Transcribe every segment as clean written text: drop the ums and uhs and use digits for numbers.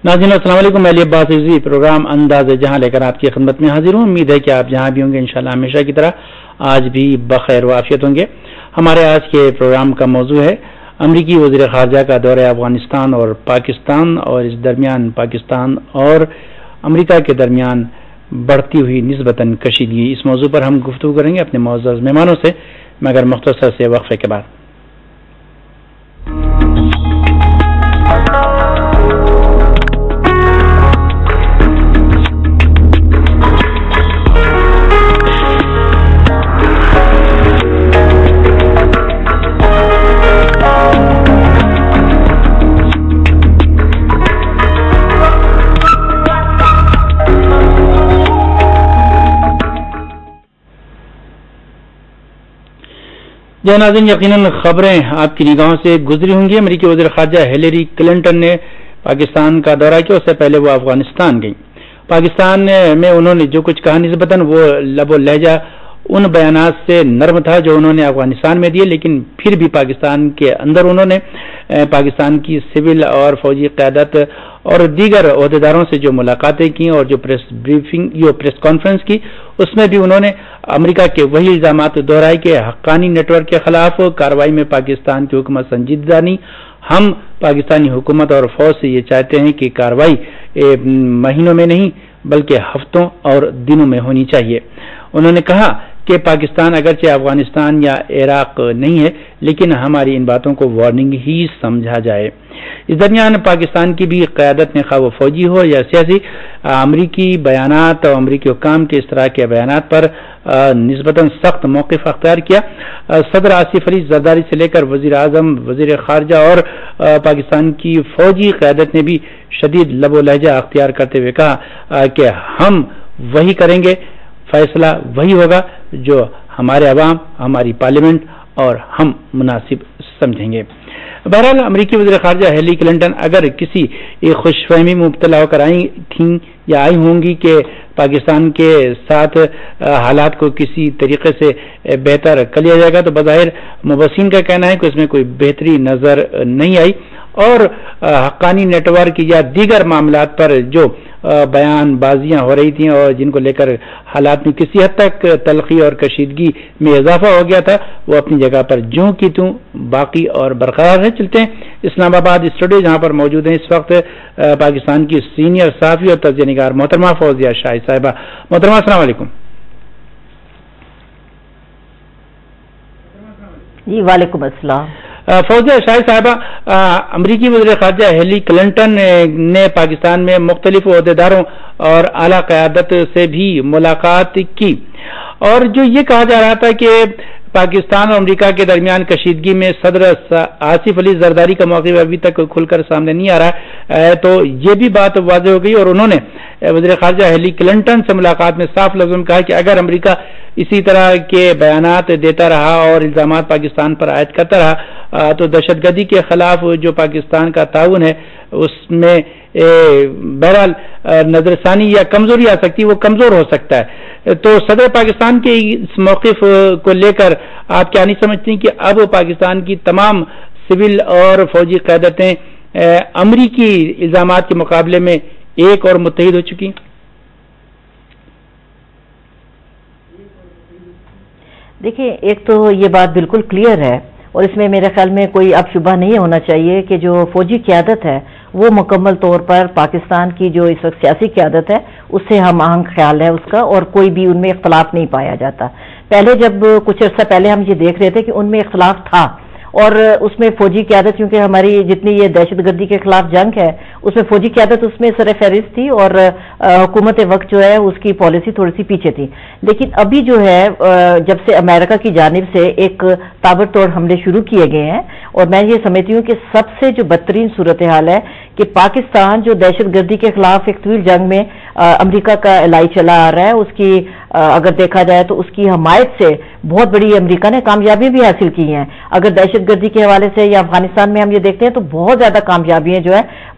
ناظرین السلام علیکم، میں علی عباس رضوی پروگرام انداز جہاں لے کر آپ کی خدمت میں حاضر ہوں۔ امید ہے کہ آپ جہاں بھی ہوں گے انشاءاللہ ہمیشہ کی طرح آج بھی بخیر و عافیت ہوں گے۔ ہمارے آج کے پروگرام کا موضوع ہے امریکی وزیر خارجہ کا دورہ افغانستان اور پاکستان، اور اس درمیان پاکستان اور امریکہ کے درمیان بڑھتی ہوئی نسبتاً کشیدگی۔ اس موضوع پر ہم گفتگو کریں گے اپنے معزز مہمانوں سے، مگر مختصر سے وقفے کے بعد۔ جی ناظرین، یقیناً خبریں آپ کی نگاہوں سے گزری ہوں گی۔ امریکی وزیر خارجہ ہلیری کلنٹن نے پاکستان کا دورہ کیا، اس سے پہلے وہ افغانستان گئی۔ پاکستان میں انہوں نے جو کچھ کہا نسبتاً وہ لب و لہجہ ان بیانات سے نرم تھا جو انہوں نے افغانستان میں دیے، لیکن پھر بھی پاکستان کے اندر انہوں نے پاکستان کی سول اور فوجی قیادت اور دیگر عہدیداروں سے جو ملاقاتیں کی اور جو پریس کانفرنس کی، اس میں بھی انہوں نے امریکہ کے وہی الزامات دہرائے کہ حقانی نیٹ ورک کے خلاف کارروائی میں پاکستان کی حکومت سنجیدہ نہیں۔ ہم پاکستانی حکومت اور فوج سے یہ چاہتے ہیں کہ کارروائی مہینوں میں نہیں بلکہ ہفتوں اور دنوں میں ہونی چاہیے۔ انہوں نے کہا کہ پاکستان اگرچہ افغانستان یا عراق نہیں ہے، لیکن ہماری ان باتوں کو وارننگ ہی سمجھا جائے۔ اس درمیان پاکستان کی بھی قیادت نے خواہ وہ فوجی ہو یا سیاسی، امریکی بیانات اور امریکی حکام کے اس طرح کے بیانات پر نسبتاً سخت موقف اختیار کیا۔ صدر آصف علی زرداری سے لے کر وزیر اعظم، وزیر خارجہ اور پاکستان کی فوجی قیادت نے بھی شدید لب و لہجہ اختیار کرتے ہوئے کہا کہ ہم وہی کریں گے، فیصلہ وہی ہوگا جو ہمارے عوام، ہماری پارلیمنٹ اور ہم مناسب سمجھیں گے۔ بہرحال امریکی وزیر خارجہ ہلیری کلنٹن اگر کسی خوش فہمی میں مبتلا ہو کر آئی تھیں یا آئی ہوں گی کہ پاکستان کے ساتھ حالات کو کسی طریقے سے بہتر کر لیا جائے گا، تو بظاہر مبصرین کا کہنا ہے کہ اس میں کوئی بہتری نظر نہیں آئی، اور حقانی نیٹ ورک یا دیگر معاملات پر جو بیان بازیاں ہو رہی تھیں اور جن کو لے کر حالات میں کسی حد تک تلخی اور کشیدگی میں اضافہ ہو گیا تھا، وہ اپنی جگہ پر جوں کی توں باقی اور برقرار ہے۔ چلتے ہیں اسلام آباد اسٹوڈیو، جہاں پر موجود ہیں اس وقت پاکستان کی سینئر صحافی اور تجزیہ نگار محترمہ فوزیہ شاہد صاحبہ۔ محترمہ السلام علیکم۔ جی وعلیکم السلام۔ فوزیہ شاہد صاحبہ، امریکی وزیر خارجہ ہلیری کلنٹن نے پاکستان میں مختلف عہدیداروں اور اعلیٰ قیادت سے بھی ملاقات کی، اور جو یہ کہا جا رہا تھا کہ پاکستان اور امریکہ کے درمیان کشیدگی میں صدر آصف علی زرداری کا موقف ابھی تک کھل کر سامنے نہیں آ رہا ہے، تو یہ بھی بات واضح ہو گئی، اور انہوں نے وزیر خارجہ ہلیری کلنٹن سے ملاقات میں صاف لفظوں میں کہا کہ اگر امریکہ اسی طرح کے بیانات دیتا رہا اور الزامات پاکستان پر عائد کرتا رہا تو دہشت گردی کے خلاف جو پاکستان کا تعاون ہے اس میں بہرحال نظر ثانی یا کمزوری آ سکتی، وہ کمزور ہو سکتا ہے۔ تو صدر پاکستان کے اس موقف کو لے کر آپ کیا نہیں سمجھتی کہ اب پاکستان کی تمام سول اور فوجی قیادتیں امریکی الزامات کے مقابلے میں ایک اور متحد ہو چکی؟ دیکھیں، ایک تو یہ بات بالکل کلیئر ہے، اور اس میں میرے خیال میں کوئی اب شبہ نہیں ہونا چاہیے کہ جو فوجی قیادت ہے وہ مکمل طور پر پاکستان کی جو اس وقت سیاسی قیادت ہے اس سے ہم آہنگ خیال ہے اس کا، اور کوئی بھی ان میں اختلاف نہیں پایا جاتا۔ پہلے جب کچھ عرصہ پہلے ہم یہ دیکھ رہے تھے کہ ان میں اختلاف تھا، اور اس میں فوجی قیادت، کیونکہ ہماری جتنی یہ دہشت گردی کے خلاف جنگ ہے اس میں فوجی قیادت اس میں سر فہرست تھی، اور حکومت وقت جو ہے اس کی پالیسی تھوڑی سی پیچھے تھی۔ لیکن ابھی جو ہے جب سے امریکہ کی جانب سے ایک تابڑتوڑ حملے شروع کیے گئے ہیں، اور میں یہ سمجھتی ہوں کہ سب سے جو بدترین صورتحال ہے کہ پاکستان جو دہشت گردی کے خلاف ایک طویل جنگ میں امریکہ کا الائی چلا آ رہا ہے، اس کی اگر دیکھا جائے تو اس کی حمایت سے بہت بڑی امریکہ نے کامیابی بھی حاصل کی ہیں۔ اگر دہشت گردی کے حوالے سے یا افغانستان میں ہم یہ دیکھتے ہیں تو بہت زیادہ کامیابیاں جو ہے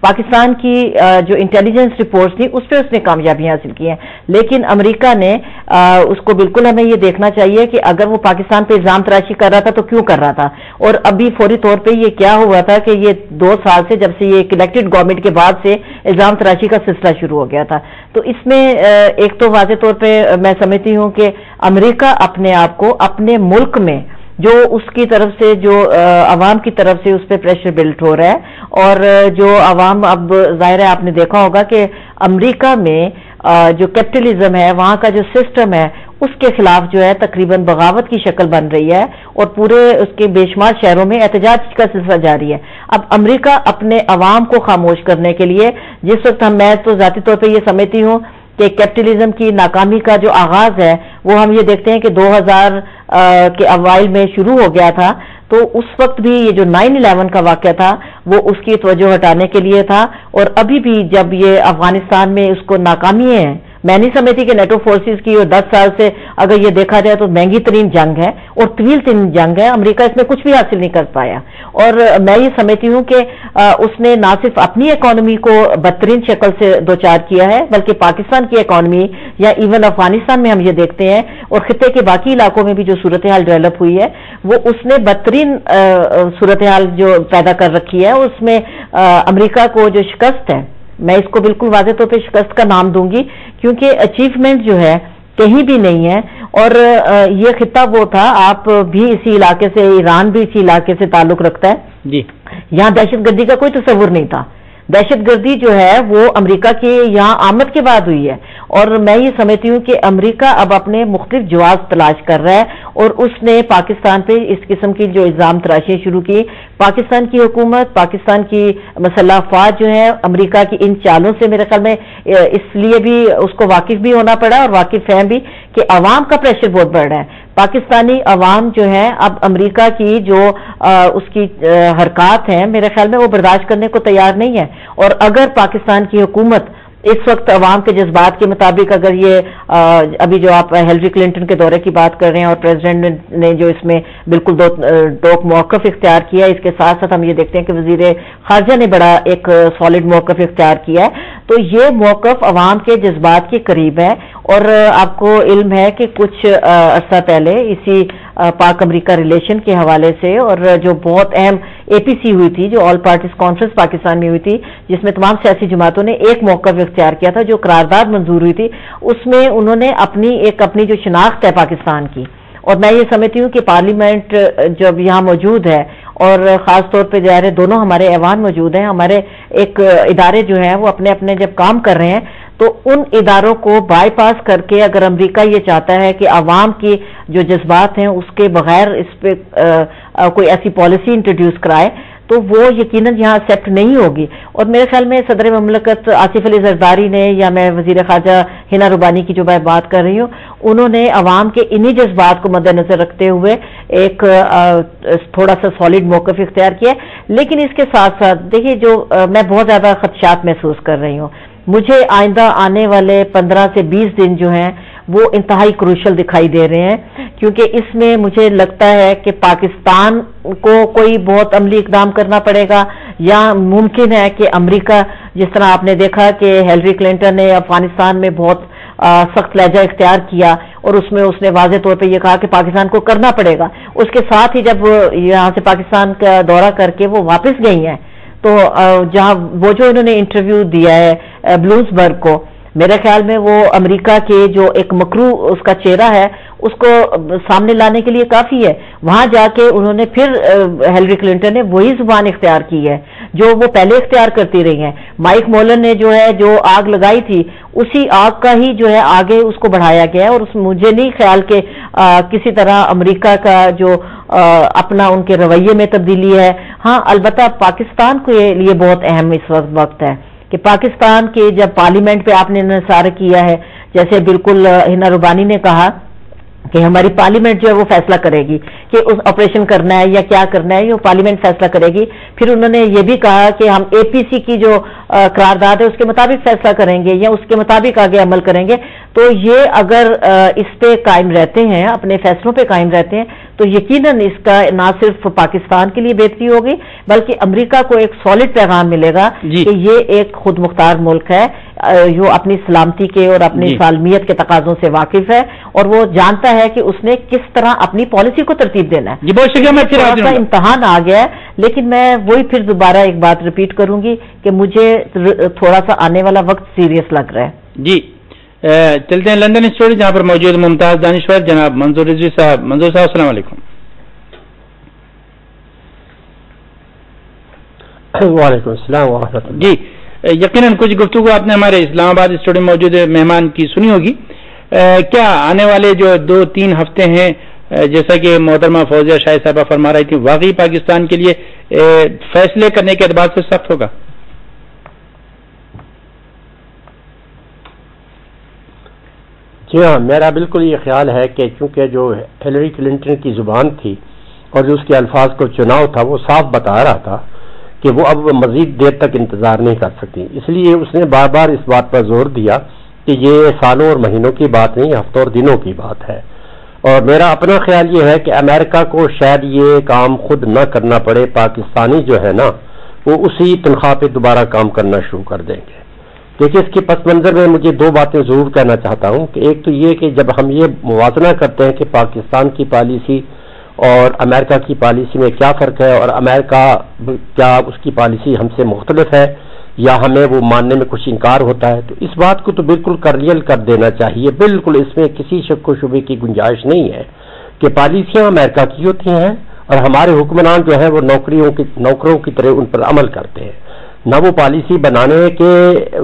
پاکستان کی جو انٹیلیجنس رپورٹس تھی اس پہ اس نے کامیابیاں حاصل کی ہیں، لیکن امریکہ نے اس کو بالکل ہمیں یہ دیکھنا چاہیے کہ اگر وہ پاکستان پہ الزام تراشی کر رہا تھا تو کیوں کر رہا تھا، اور ابھی فوری طور پہ یہ کیا ہوا تھا کہ یہ 2 سال سے جب سے یہ الیکٹڈ گورنمنٹ کے بعد سے الزام تراشی کا سلسلہ شروع ہو گیا تھا. تو اس میں ایک تو واضح طور پہ میں سمجھتی ہوں کہ امریکہ اپنے آپ کو اپنے ملک میں جو اس کی طرف سے جو عوام کی طرف سے اس پہ پریشر بلڈ ہو رہا ہے، اور جو عوام اب ظاہر ہے آپ نے دیکھا ہوگا کہ امریکہ میں جو کیپٹلزم ہے وہاں کا جو سسٹم ہے اس کے خلاف جو ہے تقریباً بغاوت کی شکل بن رہی ہے، اور پورے اس کے بے شمار شہروں میں احتجاج کا سلسلہ جاری ہے. اب امریکہ اپنے عوام کو خاموش کرنے کے لیے جس وقت میں تو ذاتی طور پہ یہ سمجھتی ہوں کہ کیپٹلزم کی ناکامی کا جو آغاز ہے وہ ہم یہ دیکھتے ہیں کہ 2000 کے اوائل میں شروع ہو گیا تھا، تو اس وقت بھی یہ جو 9/11 کا واقعہ تھا وہ اس کی توجہ ہٹانے کے لیے تھا، اور ابھی بھی جب یہ افغانستان میں اس کو ناکامی ہے، میں نہیں سمجھتی کہ نیٹو فورسز کی اور 10 سال سے اگر یہ دیکھا جائے تو مہنگی ترین جنگ ہے اور طویل ترین جنگ ہے، امریکہ اس میں کچھ بھی حاصل نہیں کر پایا. اور میں یہ سمجھتی ہوں کہ اس نے نہ صرف اپنی اکانومی کو بدترین شکل سے دوچار کیا ہے، بلکہ پاکستان کی اکانومی یا ایون افغانستان میں ہم یہ دیکھتے ہیں اور خطے کے باقی علاقوں میں بھی جو صورتحال ڈیولپ ہوئی ہے وہ اس نے بدترین صورتحال جو پیدا کر رکھی ہے. اس میں امریکہ کو جو شکست ہے، میں اس کو بالکل واضح طور پہ شکست کا نام دوں گی، کیونکہ اچیومنٹ جو ہے کہیں بھی نہیں ہے. اور یہ خطہ وہ تھا، آپ بھی اسی علاقے سے، ایران بھی اسی علاقے سے تعلق رکھتا ہے جی، یہاں دہشت گردی کا کوئی تصور نہیں تھا. دہشت گردی جو ہے وہ امریکہ کی یہاں آمد کے بعد ہوئی ہے، اور میں یہ سمجھتی ہوں کہ امریکہ اب اپنے مختلف جواز تلاش کر رہا ہے، اور اس نے پاکستان پہ اس قسم کی جو الزام تراشیاں شروع کی. پاکستان کی حکومت، پاکستان کی مسلح افواج جو ہے امریکہ کی ان چالوں سے میرے خیال میں اس لیے بھی اس کو واقف بھی ہونا پڑا، اور واقف ہے بھی کہ عوام کا پریشر بہت بڑھ رہا ہے. پاکستانی عوام جو ہے اب امریکہ کی جو اس کی حرکات ہیں میرے خیال میں وہ برداشت کرنے کو تیار نہیں ہے. اور اگر پاکستان کی حکومت اس وقت عوام کے جذبات کے مطابق، اگر یہ ابھی جو آپ ہیلری کلنٹن کے دورے کی بات کر رہے ہیں اور پریزیڈنٹ نے جو اس میں بالکل دو موقف اختیار کیا ہے، اس کے ساتھ ساتھ ہم یہ دیکھتے ہیں کہ وزیر خارجہ نے بڑا ایک سالڈ موقف اختیار کیا ہے، تو یہ موقف عوام کے جذبات کے قریب ہے. اور آپ کو علم ہے کہ کچھ عرصہ پہلے اسی پاک امریکہ ریلیشن کے حوالے سے، اور جو بہت اہم APC ہوئی تھی، جو آل پارٹیز کانفرنس پاکستان میں ہوئی تھی، جس میں تمام سیاسی جماعتوں نے ایک موقف اختیار کیا تھا، جو قرارداد منظور ہوئی تھی، اس میں انہوں نے اپنی جو شناخت ہے پاکستان کی، اور میں یہ سمجھتی ہوں کہ پارلیمنٹ جب یہاں موجود ہے، اور خاص طور پہ ظاہر دونوں ہمارے ایوان موجود ہیں، ہمارے ایک ادارے جو ہیں وہ اپنے جب کام کر رہے ہیں، تو ان اداروں کو بائی پاس کر کے اگر امریکہ یہ چاہتا ہے کہ عوام کی جو جذبات ہیں اس کے بغیر اس پہ کوئی ایسی پالیسی انٹروڈیوس کرائے تو وہ یقیناً یہاں ایکسیپٹ نہیں ہوگی. اور میرے خیال میں صدر مملکت آصف علی زرداری نے، یا میں وزیر خارجہ ہنا روبانی کی جو میں بات کر رہی ہوں، انہوں نے عوام کے انہی جذبات کو مد نظر رکھتے ہوئے ایک تھوڑا سا سالڈ موقف اختیار کیا. لیکن اس کے ساتھ ساتھ دیکھیے، جو میں بہت زیادہ خدشات محسوس کر رہی ہوں، مجھے آئندہ آنے والے 15 سے 20 دن جو ہیں وہ انتہائی کروشل دکھائی دے رہے ہیں، کیونکہ اس میں مجھے لگتا ہے کہ پاکستان کو کوئی بہت عملی اقدام کرنا پڑے گا، یا ممکن ہے کہ امریکہ، جس طرح آپ نے دیکھا کہ ہیلری کلنٹن نے افغانستان میں بہت سخت لہجہ اختیار کیا، اور اس میں اس نے واضح طور پہ یہ کہا کہ پاکستان کو کرنا پڑے گا. اس کے ساتھ ہی جب یہاں سے پاکستان کا دورہ کر کے وہ واپس گئی ہیں، تو جہاں وہ جو انہوں نے انٹرویو دیا ہے بلومسبرگ کو، میرے خیال میں وہ امریکہ کے جو ایک مکرو اس کا چہرہ ہے اس کو سامنے لانے کے لیے کافی ہے. وہاں جا کے انہوں نے پھر ہیلری کلنٹن نے وہی زبان اختیار کی ہے جو وہ پہلے اختیار کرتی رہی ہیں. مائک مولن نے جو آگ لگائی تھی، اسی آگ کا ہی جو ہے آگے اس کو بڑھایا گیا ہے، اور مجھے نہیں خیال کہ کسی طرح امریکہ کا جو اپنا ان کے رویے میں تبدیلی ہے. ہاں، البتہ پاکستان کے لیے بہت اہم اس وقت ہے کہ پاکستان کے جب پارلیمنٹ پہ آپ نے انحصار کیا ہے، جیسے بالکل ہنا روبانی نے کہا کہ ہماری پارلیمنٹ جو ہے وہ فیصلہ کرے گی کہ اس آپریشن کرنا ہے یا کیا کرنا ہے، یہ پارلیمنٹ فیصلہ کرے گی. پھر انہوں نے یہ بھی کہا کہ ہم اے پی سی کی جو قرارداد ہے اس کے مطابق فیصلہ کریں گے یا اس کے مطابق آگے عمل کریں گے. تو یہ اگر اس پہ قائم رہتے ہیں، اپنے فیصلوں پہ قائم رہتے ہیں، تو یقیناً اس کا نہ صرف پاکستان کے لیے بہتری ہوگی بلکہ امریکہ کو ایک سالڈ پیغام ملے گا کہ یہ ایک خود مختار ملک ہے جو اپنی سلامتی کے اور اپنی سالمیت کے تقاضوں سے واقف ہے اور وہ جانتا ہے کہ اس نے کس طرح اپنی پالیسی کو ترتیب دینا ہے. بہت شکریہ. میں پھر امتحان آ گیا ہے، لیکن میں وہی پھر دوبارہ ایک بات ریپیٹ کروں گی کہ مجھے تھوڑا سا آنے والا وقت سیریس لگ رہا ہے. جی چلتے ہیں لندن اسٹوڈیو جہاں پر موجود ممتاز دانشور جناب منظور رضوی صاحب. منظور صاحب السلام علیکم. وعلیکم السلام ورحمۃ اللہ. جی یقیناً کچھ گفتگو آپ نے ہمارے اسلام آباد اسٹوڈیو میں موجود مہمان کی سنی ہوگی. کیا آنے والے جو 2-3 ہفتے ہیں جیسا کہ محترمہ فوزیہ شاہد صاحبہ فرما رہی تھی واقعی پاکستان کے لیے فیصلے کرنے کے اعتبار سے سخت ہوگا؟ جی ہاں، میرا بالکل یہ خیال ہے کہ چونکہ جو ہیلری کلنٹن کی زبان تھی اور جو اس کے الفاظ کو چناؤ تھا وہ صاف بتا رہا تھا کہ وہ اب مزید دیر تک انتظار نہیں کر سکتی. اس لیے اس نے بار بار اس بات پر زور دیا کہ یہ سالوں اور مہینوں کی بات نہیں، ہفتوں اور دنوں کی بات ہے. اور میرا اپنا خیال یہ ہے کہ امریکہ کو شاید یہ کام خود نہ کرنا پڑے، پاکستانی جو ہے نا وہ اسی تنخواہ پہ دوبارہ کام کرنا شروع کر دیں گے. دیکھیے اس کے پس منظر میں مجھے 2 باتیں ضرور کہنا چاہتا ہوں کہ ایک تو یہ کہ جب ہم یہ موازنہ کرتے ہیں کہ پاکستان کی پالیسی اور امریکہ کی پالیسی میں کیا فرق ہے اور امریکہ کیا اس کی پالیسی ہم سے مختلف ہے یا ہمیں وہ ماننے میں کچھ انکار ہوتا ہے، تو اس بات کو تو بالکل کلیئر کر دینا چاہیے. بالکل اس میں کسی شک و شبے کی گنجائش نہیں ہے کہ پالیسیاں امریکہ کی ہوتی ہیں اور ہمارے حکمران جو ہے وہ نوکروں کی طرح ان پر عمل کرتے ہیں. نہ وہ پالیسی بنانے کے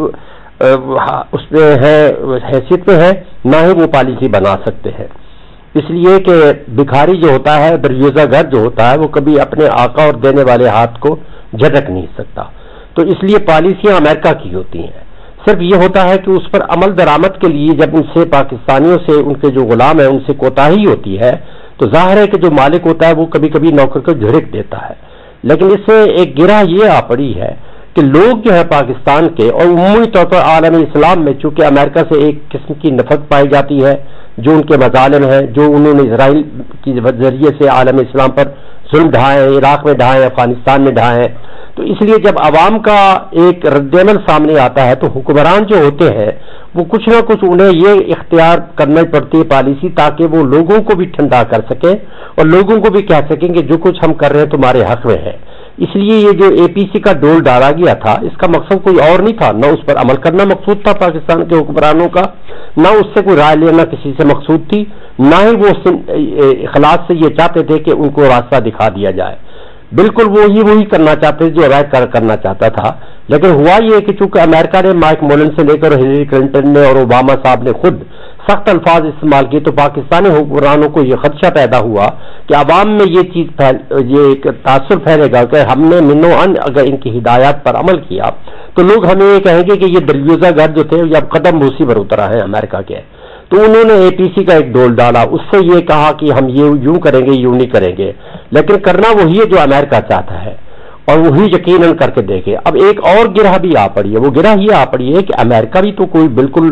اس میں ہے حیثیت میں ہے، نہ ہی وہ پالیسی بنا سکتے ہیں. اس لیے کہ بھکاری جو ہوتا ہے، دریوزہ گر جو ہوتا ہے، وہ کبھی اپنے آقا اور دینے والے ہاتھ کو جھٹک نہیں سکتا. تو اس لیے پالیسیاں امریکہ کی ہوتی ہیں. صرف یہ ہوتا ہے کہ اس پر عمل درآمد کے لیے جب ان سے پاکستانیوں سے ان کے جو غلام ہیں ان سے کوتاہی ہوتی ہے تو ظاہر ہے کہ جو مالک ہوتا ہے وہ کبھی کبھی نوکر کو جھڑک دیتا ہے. لیکن اس سے ایک گرہ یہ آ پڑی ہے کہ لوگ جو ہے پاکستان کے اور عمومی طور پر عالم اسلام میں چونکہ امریکہ سے ایک قسم کی نفرت پائی جاتی ہے، جو ان کے مظالم ہیں، جو انہوں نے اسرائیل کے ذریعے سے عالم اسلام پر ظلم ڈھائے ہیں، عراق میں ڈھائے ہیں، افغانستان میں ڈھائے ہیں، تو اس لیے جب عوام کا ایک رد عمل سامنے آتا ہے تو حکمران جو ہوتے ہیں وہ کچھ نہ کچھ انہیں یہ اختیار کرنا پڑتی ہے پالیسی تاکہ وہ لوگوں کو بھی ٹھنڈا کر سکیں اور لوگوں کو بھی کہہ سکیں کہ جو کچھ ہم کر رہے ہیں تمہارے حق میں ہے. اس لیے یہ جو اے پی سی کا ڈول ڈالا گیا تھا اس کا مقصد کوئی اور نہیں تھا، نہ اس پر عمل کرنا مقصود تھا پاکستان کے حکمرانوں کا، نہ اس سے کوئی رائے لینا کسی سے مقصود تھی، نہ ہی وہ اخلاص سے یہ چاہتے تھے کہ ان کو راستہ دکھا دیا جائے. بالکل وہی کرنا چاہتے جو رائے کرنا چاہتا تھا. لیکن ہوا یہ کہ چونکہ امریکہ نے مائک مولن سے لے کر ہیلری کلنٹن نے اور اوباما صاحب نے خود سخت الفاظ استعمال کیے تو پاکستانی حکمرانوں کو یہ خدشہ پیدا ہوا کہ عوام میں یہ چیز یہ ایک تاثر پھیلے گا کہ ہم نے منو ان اگر ان کی ہدایات پر عمل کیا تو لوگ ہمیں یہ کہیں گے کہ یہ دریوزہ گر جو تھے اب قدم بوسی پر اترا ہے امریکہ کے. تو انہوں نے اے پی سی کا ایک ڈول ڈالا، اس سے یہ کہا کہ ہم یہ یوں کریں گے یوں نہیں کریں گے، لیکن کرنا وہی ہے جو امریکہ چاہتا ہے اور وہی یقیناً کر کے دیکھے. اب ایک اور گرہ بھی آ پڑی ہے، وہ گرہ یہ آ پڑی ہے کہ امریکہ بھی تو کوئی بالکل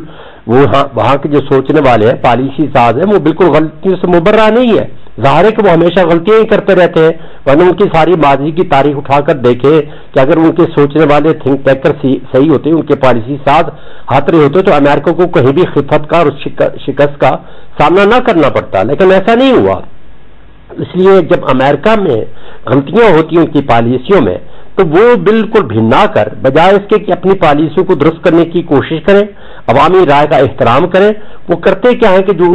وہاں کے جو سوچنے والے ہیں پالیسی ساز ہیں وہ بالکل غلطیوں سے مبرہ نہیں ہے. ظاہر ہے کہ وہ ہمیشہ غلطیاں ہی کرتے رہتے ہیں، ورنہ ان کی ساری ماضی کی تاریخ اٹھا کر دیکھے کہ اگر ان کے سوچنے والے تھنک ٹینکر صحیح ہوتے، ان کے پالیسی ساز ہاتھ رہے ہوتے تو امریکہ کو کہیں بھی خفت کا اور شکست کا سامنا نہ کرنا پڑتا. لیکن ایسا نہیں ہوا. اس لیے جب امریکہ میں غلطیاں ہوتی ہیں ان کی پالیسیوں میں تو وہ بالکل بھنا کر بجائے اس کے کہ اپنی پالیسیوں کو درست کرنے کی کوشش کریں، عوامی رائے کا احترام کریں، وہ کرتے کیا ہے کہ جو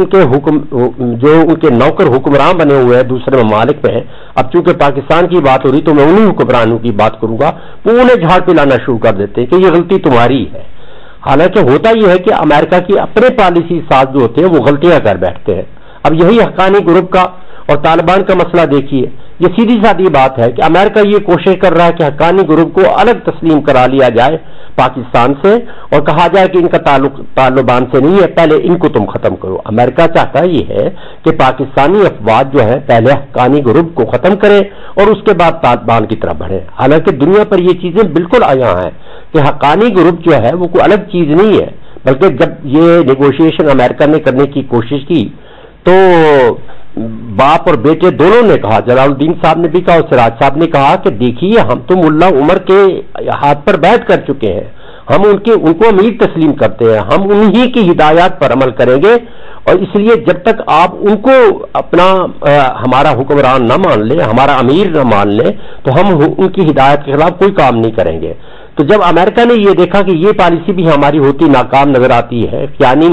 ان کے نوکر حکمران بنے ہوئے ہیں دوسرے ممالک میں، اب چونکہ پاکستان کی بات ہو رہی تو میں انہیں حکمرانوں کی بات کروں گا، وہ انہیں جھاڑ پلانا شروع کر دیتے ہیں کہ یہ غلطی تمہاری ہے. حالانکہ ہوتا یہ ہے کہ امریکہ کی اپنے پالیسی ساز جو ہوتے ہیں وہ غلطیاں کر بیٹھتے ہیں. اب یہی حقانی گروپ کا اور طالبان کا مسئلہ دیکھیے، یہ سیدھی سادی بات ہے کہ امریکہ یہ کوشش کر رہا ہے کہ حقانی گروپ کو الگ تسلیم کرا لیا جائے پاکستان سے اور کہا جائے کہ ان کا تعلق طالبان سے نہیں ہے، پہلے ان کو تم ختم کرو۔ امریکہ چاہتا یہ ہے کہ پاکستانی افواج جو ہے پہلے حقانی گروپ کو ختم کرے اور اس کے بعد طالبان کی طرف بڑھے، حالانکہ دنیا پر یہ چیزیں بالکل آیا ہیں کہ حقانی گروپ جو ہے وہ کوئی الگ چیز نہیں ہے، بلکہ جب یہ نیگوشیشن امریکہ نے کرنے کی کوشش کی تو باپ اور بیٹے دونوں نے کہا، جلال الدین صاحب نے بھی کہا اور سراج صاحب نے کہا کہ دیکھیے ہم تو ملا عمر کے ہاتھ پر بیعت کر چکے ہیں، ہم ان کو امیر تسلیم کرتے ہیں، ہم انہی کی ہدایات پر عمل کریں گے، اور اس لیے جب تک آپ ان کو اپنا ہمارا حکمران نہ مان لیں، ہمارا امیر نہ مان لیں، تو ہم ان کی ہدایت کے خلاف کوئی کام نہیں کریں گے۔ تو جب امریکہ نے یہ دیکھا کہ یہ پالیسی بھی ہماری ہوتی ناکام نظر آتی ہے،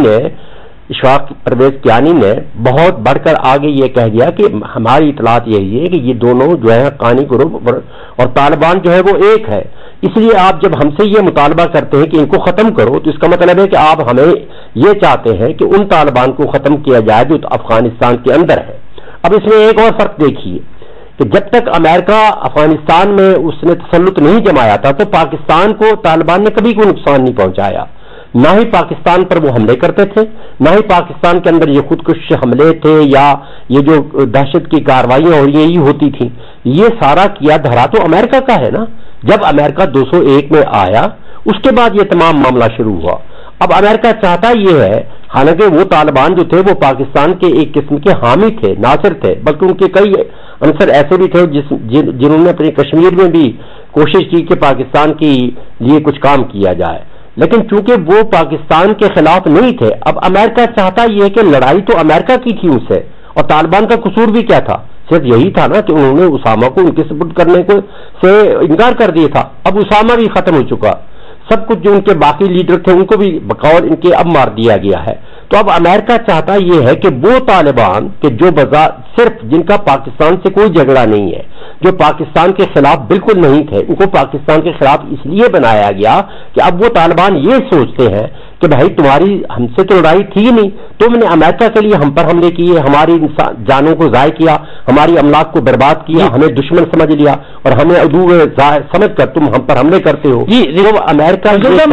اشفاق پرویز کیانی نے بہت بڑھ کر آگے یہ کہہ دیا کہ ہماری اطلاعات یہی ہے کہ یہ دونوں جو ہے حقانی گروپ اور طالبان جو ہے وہ ایک ہے، اس لیے آپ جب ہم سے یہ مطالبہ کرتے ہیں کہ ان کو ختم کرو تو اس کا مطلب ہے کہ آپ ہمیں یہ چاہتے ہیں کہ ان طالبان کو ختم کیا جائے جو افغانستان کے اندر ہے۔ اب اس میں ایک اور فرق دیکھیے کہ جب تک امریکہ افغانستان میں اس نے تسلط نہیں جمایا تھا تو پاکستان کو طالبان نے کبھی کوئی نقصان نہیں پہنچایا، نہ ہی پاکستان پر وہ حملے کرتے تھے، نہ ہی پاکستان کے اندر یہ خودکش حملے تھے یا یہ جو دہشت کی کارروائیاں ہو رہی ہوتی تھیں، یہ سارا کیا دھرا تو امریکہ کا ہے نا۔ جب امریکہ 201 میں آیا اس کے بعد یہ تمام معاملہ شروع ہوا۔ اب امریکہ چاہتا یہ ہے، حالانکہ وہ طالبان جو تھے وہ پاکستان کے ایک قسم کے حامی تھے، ناصر تھے، بلکہ ان کے کئی عنصر ایسے بھی تھے جنہوں نے اپنی کشمیر میں بھی کوشش کی کہ پاکستان کے لیے کچھ کام کیا جائے، لیکن چونکہ وہ پاکستان کے خلاف نہیں تھے۔ اب امریکہ چاہتا یہ ہے کہ لڑائی تو امریکہ کی تھی ان سے، اور طالبان کا قصور بھی کیا تھا؟ صرف یہی تھا نا کہ انہوں نے اسامہ کو ان کے سپرد کرنے سے انکار کر دیا تھا۔ اب اسامہ بھی ختم ہو چکا، سب کچھ جو ان کے باقی لیڈر تھے ان کو بھی بقول ان کے اب مار دیا گیا ہے۔ تو اب امریکہ چاہتا یہ ہے کہ وہ طالبان کہ جو صرف جن کا پاکستان سے کوئی جھگڑا نہیں ہے، جو پاکستان کے خلاف بالکل نہیں تھے، ان کو پاکستان کے خلاف اس لیے بنایا گیا کہ اب وہ طالبان یہ سوچتے ہیں کہ بھائی تمہاری ہم سے تو لڑائی تھی ہی نہیں، تم نے امریکہ کے لیے ہم پر حملے کیے، ہماری جانوں کو ضائع کیا، ہماری املاک کو برباد کیا، ہمیں دشمن سمجھ لیا اور ہمیں عدو سمجھ کر تم ہم پر حملے کرتے ہو۔ امریکہ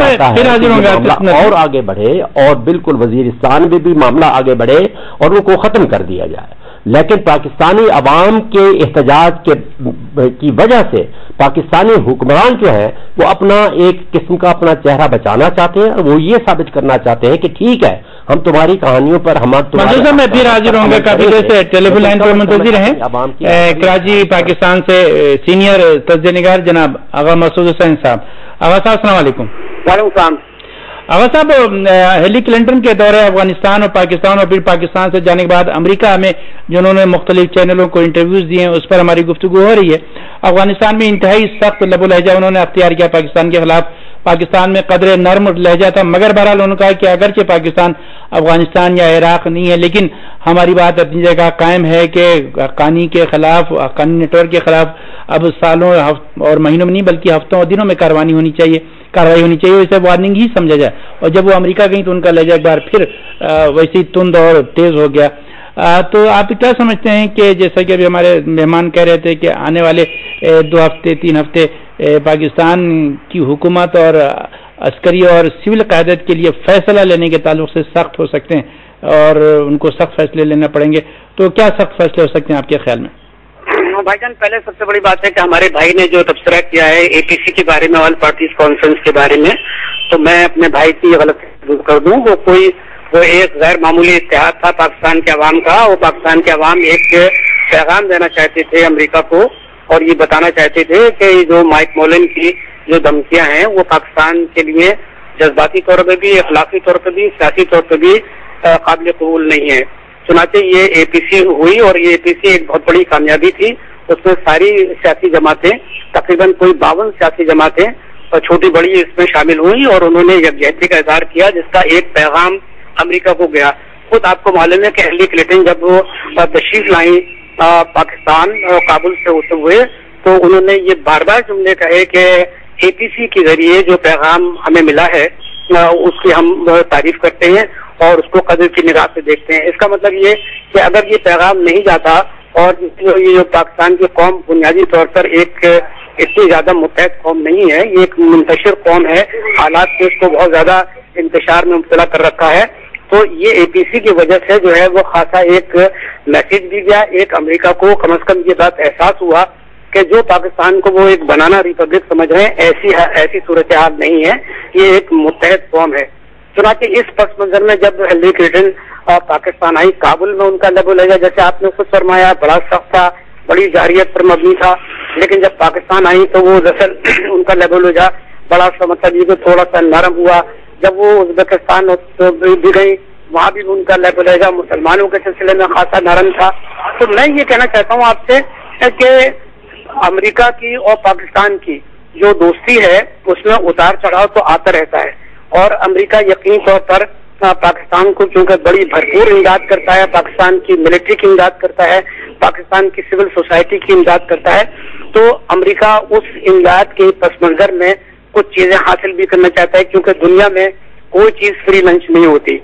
اور آگے بڑھے اور بالکل وزیرستان میں بھی معاملہ آگے بڑھے اور ان کو ختم کر دیا جائے، لیکن پاکستانی عوام کے احتجاج کی وجہ سے پاکستانی حکمران جو ہیں وہ اپنا ایک قسم کا اپنا چہرہ بچانا چاہتے ہیں، اور وہ یہ ثابت کرنا چاہتے ہیں کہ ٹھیک ہے ہم تمہاری کہانیوں پر میں پھر حاضر ہوں گا، کافی دیر سے ٹیلی فون لائن پر منتظر ہیں۔ کراچی پاکستان سے سینئر تجزیہ نگار جناب آغا مسعود حسین صاحب۔ آغا صاحب السلام علیکم۔ وعلیکم السلام۔ آغا صاحب، ہیلی کلنٹن کے دورے افغانستان اور پاکستان اور پھر پاکستان سے جانے کے بعد امریکہ میں جنہوں نے مختلف چینلوں کو انٹرویوز دیے ہیں اس پر ہماری گفتگو ہو رہی ہے۔ افغانستان میں انتہائی سخت لب و لہجہ انہوں نے اختیار کیا پاکستان کے خلاف، پاکستان میں قدر نرم لہجہ تھا، مگر بہرحال انہوں نے کہا کہ اگرچہ پاکستان افغانستان یا عراق نہیں ہے لیکن ہماری بات اپنی جگہ قائم ہے کہ حقانی کے خلاف، حقانی نیٹ ورک کے خلاف اب سالوں اور مہینوں میں نہیں بلکہ ہفتوں اور دنوں میں کارروائی ہونی چاہیے، اسے وارننگ ہی سمجھا جائے۔ اور جب وہ امریکہ گئی تو ان کا لہجہ ایک بار پھر ویسی تند اور تیز ہو گیا۔ تو آپ کیا سمجھتے ہیں کہ جیسا کہ ابھی ہمارے مہمان کہہ رہے تھے کہ آنے والے 2 ہفتے 3 ہفتے پاکستان کی حکومت اور عسکری اور سول قیادت کے لیے فیصلہ لینے کے تعلق سے سخت ہو سکتے ہیں اور ان کو سخت فیصلے لینے پڑیں گے، تو کیا سخت فیصلے ہو سکتے ہیں آپ کے خیال میں؟ بھائی جان، پہلے سب سے بڑی بات ہے کہ ہمارے بھائی نے جو تبصرہ کیا ہے اے پی سی کے بارے میں، آل پارٹیز کانفرنس کے بارے میں، تو میں اپنے بھائی کی یہ غلط دور کر دوں۔ وہ ایک غیر معمولی اتحاد تھا پاکستان کے عوام کا، وہ پاکستان کے عوام ایک پیغام دینا چاہتے تھے امریکہ کو اور یہ بتانا چاہتے تھے کہ جو مائک مولن کی جو دھمکیاں ہیں وہ پاکستان کے لیے جذباتی طور پہ بھی، اخلاقی طور پہ بھی، سیاسی طور پہ بھی قابل قبول نہیں ہے۔ چنانچہ یہ اے پی سی ہوئی اور یہ اے پی سی ایک بہت بڑی کامیابی تھی، اس میں ساری سیاسی جماعتیں، تقریباً کوئی 52 سیاسی جماعتیں اور چھوٹی بڑی اس میں شامل ہوئی اور انہوں نے یکجہتی کا اظہار کیا جس کا ایک پیغام امریکہ کو گیا۔ خود آپ کو معلوم ہے کہ ہیلی کلنٹن جب وہ تشریف لائیں پاکستان کابل سے ہوتے ہوئے تو انہوں نے یہ بار بار جملے کہے کہ اے پی سی کے ذریعے جو پیغام ہمیں ملا ہے اس کی ہم تعریف کرتے ہیں اور اس کو قدر کی نگاہ سے دیکھتے ہیں۔ اس کا مطلب یہ کہ اگر یہ پیغام نہیں جاتا اور یہ جو پاکستان کی قوم بنیادی طور پر ایک इतनी ज्यादा मुत्तहद कौम नहीं है, ये एक मुंतशिर कौम है, हालात ने इसको बहुत ज्यादा इंतशार में मुब्तला कर रखा है। तो ये APC की वजह से जो है वो खासा एक मैसेज भी गया, एक अमेरिका को कम से कम ये बात एहसास हुआ कि जो पाकिस्तान को वो एक बनाना रिपब्लिक समझ रहे हैं, ऐसी सूरत हाल नहीं है, ये एक मुत्तहद कौम है। चुनांचे इस पस मंजर में जब हिलरी क्लिंटन पाकिस्तान आई, काबुल में उनका लबोलहजा जैसे आपने खुद फरमाया बड़ा सख्त था, बड़ी जारियत पर मबनी था, लेकिन जब पाकिस्तान आई तो वो दरअसल उनका लबोलहजा बड़ा सा मतलब ये थोड़ा सा नरम हुआ। जब वो उज्बेकिस्तान तो भी गई, वहाँ भी उनका लबोलहजा मुसलमानों के सिलसिले में खासा नरम था। तो मैं ये कहना चाहता हूँ आपसे कि अमेरिका की और पाकिस्तान की जो दोस्ती है उसमें उतार चढ़ाव तो आता रहता है, और अमेरिका यकीनी तौर पर पाकिस्तान को चूंकि बड़ी भरपूर इमदाद करता है, पाकिस्तान की मिलिट्री की इमदाद करता है, पाकिस्तान की सिविल सोसाइटी की इमदाद करता है, तो अमेरिका उस इमदाद के पस मंजर में कुछ चीजें हासिल भी करना चाहता है, क्योंकि दुनिया में कोई चीज फ्री लंच नहीं होती।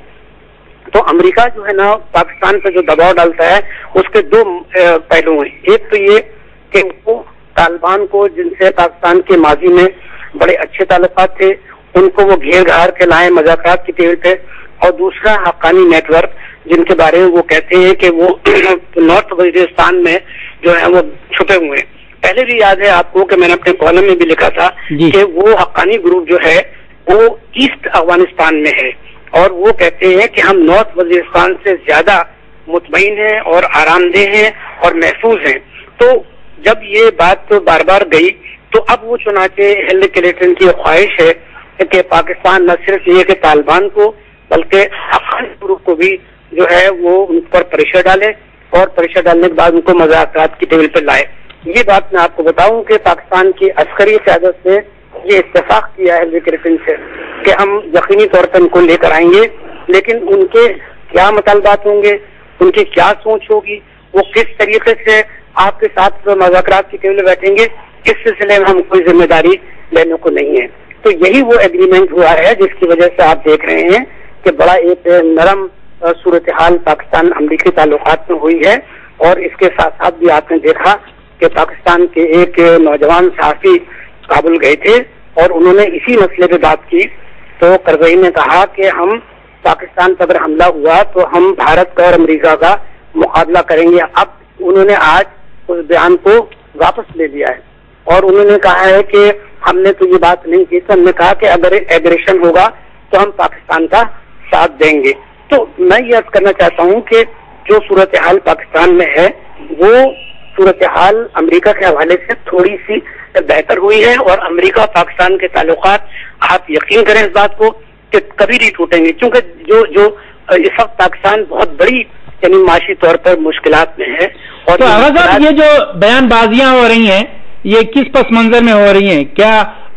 तो अमेरिका जो है ना पाकिस्तान पर जो दबाव डालता है उसके दो पहलू हैं। एक तो ये कि वो तालिबान को, जिनसे पाकिस्तान के माजी में बड़े अच्छे ताल्लुकात थे, उनको वो घेर घार के लाए मुज़ाकरात की टेबल पे, और दूसरा हक्कानी नेटवर्क जिनके बारे में वो कहते हैं कि वो नॉर्थ वजीरिस्तान में जो है वो छुपे हुए हैं। पहले भी याद है आपको कि मैंने अपने कॉलम में भी लिखा था कि वो हक्कानी ग्रुप जो है वो ईस्ट अफगानिस्तान में है, और वो कहते हैं कि हम नॉर्थ वजीरिस्तान से ज्यादा मुतमईन हैं और आरामदेह हैं और महफूज हैं। तो जब ये बात तो बार बार गई, तो अब वो चुनाचे हिलरी क्लिंटन की ख्वाहिश है कि पाकिस्तान न सिर्फ ये कि तालिबान को बल्कि हक्कानी ग्रुप को भी जो है वो उन पर प्रेशर डाले, और प्रेशर डालने के बाद उनको मुज़ाकरात की टेबल पर लाए। ये बात मैं आपको बताऊं कि पाकिस्तान की अस्करी क़यादत ने ये इत्तेफाक किया है हिलरी क्लिंटन से कि हम यकीनी तौर पर इनको लेकर आएंगे, लेकिन उनके क्या मुतालबात होंगे, उनकी क्या सोच होगी, वो किस तरीके से आपके साथ मुज़ाकरात की टेबल बैठेंगे, इस सिलसिले में हम कोई जिम्मेदारी लेने को नहीं है। तो यही वो एग्रीमेंट हुआ है जिसकी वजह से आप देख रहे हैं कि बड़ा एक नरम सूरत हाल पाकिस्तान अमरीकी ताल्लुकात में हुई है। और इसके साथ साथ भी आपने देखा कि पाकिस्तान के एक नौजवान सहाफी काबुल गए थे और उन्होंने इसी मसले पे बात की। तो करज़ई ने कहा कि हम पाकिस्तान पर अगर हमला हुआ तो हम भारत का और अमेरिका का मुकाबला करेंगे। अब उन्होंने आज उस बयान को वापस ले लिया है और उन्होंने कहा है कि हमने तो ये बात नहीं की थी, हमने कहा कि अगर एग्रेशन होगा तो हम पाकिस्तान का साथ देंगे। तो मैं ये अर्ज करना चाहता हूँ कि जो सूरत हाल पाकिस्तान में है वो सूरत हाल अमेरिका के हवाले से थोड़ी सी बेहतर हुई है, और अमेरिका पाकिस्तान के ताल्लुकात आप यकीन करें इस बात को कि कभी नहीं टूटेंगे, क्योंकि जो इस वक्त पाकिस्तान बहुत बड़ी यानी माशी तौर पर मुश्किलात में है। और तो आगा साहब, ये जो बयानबाजियां हो रही हैं ये किस पस मंजर में हो रही हैं? क्या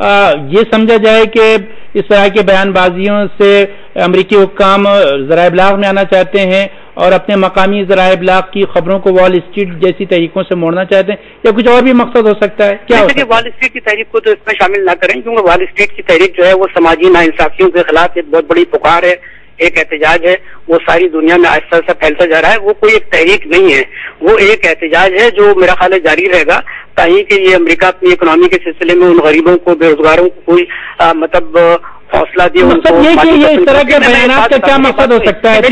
ये समझा जाए कि इस तरह के बयानबाजियों से अमरीकी हुक्काम ज़राए इब्लाग में आना चाहते हैं और अपने मकामी ज़राए इब्लाग की खबरों को वॉल स्ट्रीट जैसी तहरीकों से मोड़ना चाहते हैं, या कुछ और भी मकसद हो सकता है? क्या वॉल स्ट्रीट की तहरीक को तो इसमें शामिल ना करें, क्योंकि वॉल स्ट्रीट की तहरीक जो है वो समाजी नाइंसाफियों के खिलाफ एक बहुत बड़ी पुकार है, एक एहतजाज है, वो सारी दुनिया में आहिस्ता आहिस्ता फैलता जा रहा है। वो कोई एक तहरीक नहीं है, वो एक एहतजाज है जो मेरा ख्याल है जारी रहेगा, ताकि कि ये अमेरिका अपनी इकोनॉमी के सिलसिले में उन गरीबों को, बेरोजगारों को कोई मतलब हौसला दिए। मतलब ये कि ये इस तरह के बयानात का क्या मकसद हो सकता है?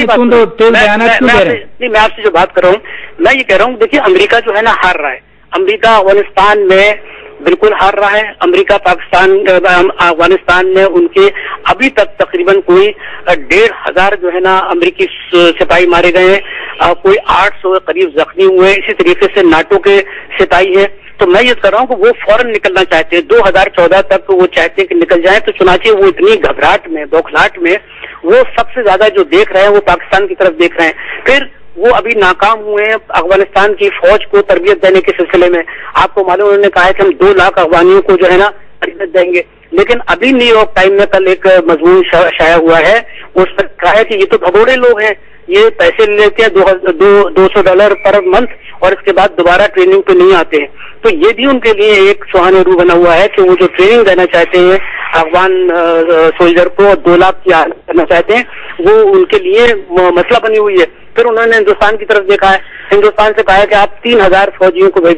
मैं आपसे जो बात कर रहा हूँ, मैं ये कह रहा हूँ, देखिए अमेरिका जो है ना हार रहा है। अमेरिका अफगानिस्तान में बिल्कुल हार रहा है। अमेरिका अफगानिस्तान में उनके अभी तक तकरीबन कोई 1,500 जो है ना अमेरिकी सिपाही मारे गए हैं, कोई 800 के करीब जख्मी हुए। इसी तरीके से नाटो के सिपाही है। तो मैं ये कह रहा हूँ कि वो फौरन निकलना चाहते हैं, 2014 तक वो चाहते हैं कि निकल जाए। तो चुनाचे वो इतनी घबराहट में, बौखलाहट में, वो सबसे ज्यादा जो देख रहे हैं वो पाकिस्तान की तरफ देख रहे हैं। फिर वो अभी नाकाम हुए हैं अफगानिस्तान की फौज को तरबियत देने के सिलसिले में। आपको मालूम, उन्होंने कहा है कि हम 2 लाख अफगानियों को जो है ना तरबियत देंगे, लेकिन अभी न्यूयॉर्क टाइम में कल एक मजमून शाया हुआ है, उस पर कहा है कि ये तो भगोड़े लोग हैं, ये पैसे लेते हैं $200 पर मंथ और इसके बाद दोबारा ट्रेनिंग पे नहीं आते हैं। तो ये भी उनके लिए एक सुहाना रू बना हुआ है कि वो जो ट्रेनिंग देना चाहते हैं अफगान सोल्जर को, 2 लाख की करना चाहते हैं, वो उनके लिए मसला बनी हुई है। फिर उन्होंने हिंदुस्तान की तरफ देखा है, हिंदुस्तान से कहा है कि आप 3,000 फौजियों को भेजें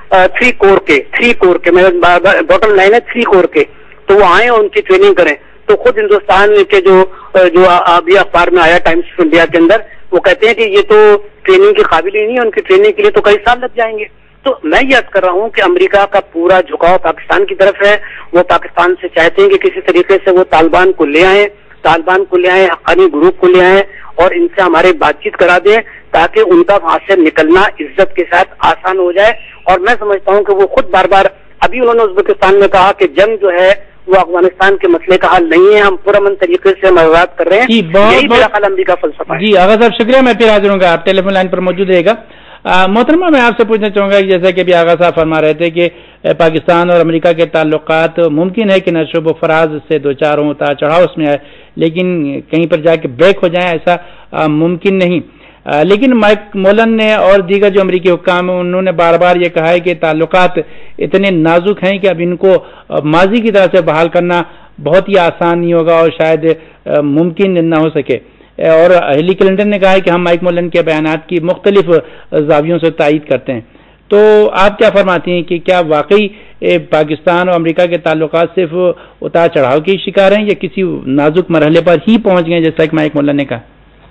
3 कोर के बॉटम लाइन है 3 कोर के, तो वो आए और उनकी ट्रेनिंग करें। तो खुद हिंदुस्तान के जो अभी अखबार में आया टाइम्स ऑफ इंडिया के अंदर, वो कहते हैं कि ये तो ट्रेनिंग के काबिल ही नहीं है, उनकी ट्रेनिंग के लिए तो कई साल लग जाएंगे। तो मैं ये अर्ज कर रहा हूँ कि अमेरिका का पूरा झुकाव पाकिस्तान की तरफ है। वो पाकिस्तान से चाहते हैं कि किसी तरीके से वो तालिबान को ले आए, हक्कानी ग्रुप को ले आए और इनसे हमारे बातचीत करा दें, ताकि उनका वहां से निकलना इज्जत के साथ आसान हो जाए। और मैं समझता हूँ कि वो खुद बार बार, अभी उन्होंने उज्बेकिस्तान में कहा कि जंग जो है वो अफगानिस्तान के मसले का हल नहीं है, हम पुरअमन तरीके से मदद कर रहे हैं। यही मेरा ख्याल अमेरिका फलसफा है। जी आगा साहब शुक्रिया, मैं फिर हाजिर होऊंगा, आप टेलीफोन लाइन पर मौजूद रहेगा। मोहतरमा, मैं आपसे पूछना चाहूंगा कि जैसा कि अभी आगा साहब फरमा रहे थे कि पाकिस्तान और अमेरिका के ताल्लुकात मुमकिन है कि नशोब फराज से दो चार हो, उतार चढ़ाव उसमें आए, लेकिन कहीं पर जाके ब्रेक हो जाए ऐसा मुमकिन नहीं। लेकिन माइक मोलन ने और दीगर जो अमेरिकी हुक्काम हैं उन्होंने बार बार ये कहा है कि ताल्लुकात इतने नाजुक हैं कि अब इनको माजी की तरह से बहाल करना बहुत ही आसान नहीं होगा और शायद मुमकिन न हो सके। और हिलरी क्लिंटन ने कहा है कि हम माइक मोलन के बयानात की मुख्तलिफ जावियों से तायीद करते हैं। तो आप क्या फरमाती हैं कि क्या वाकई पाकिस्तान और अमेरिका के ताल्लुकात सिर्फ उतार चढ़ाव के शिकार हैं या किसी नाजुक मरहले पर ही पहुंच गए, जैसा कि माइक मोलन ने कहा?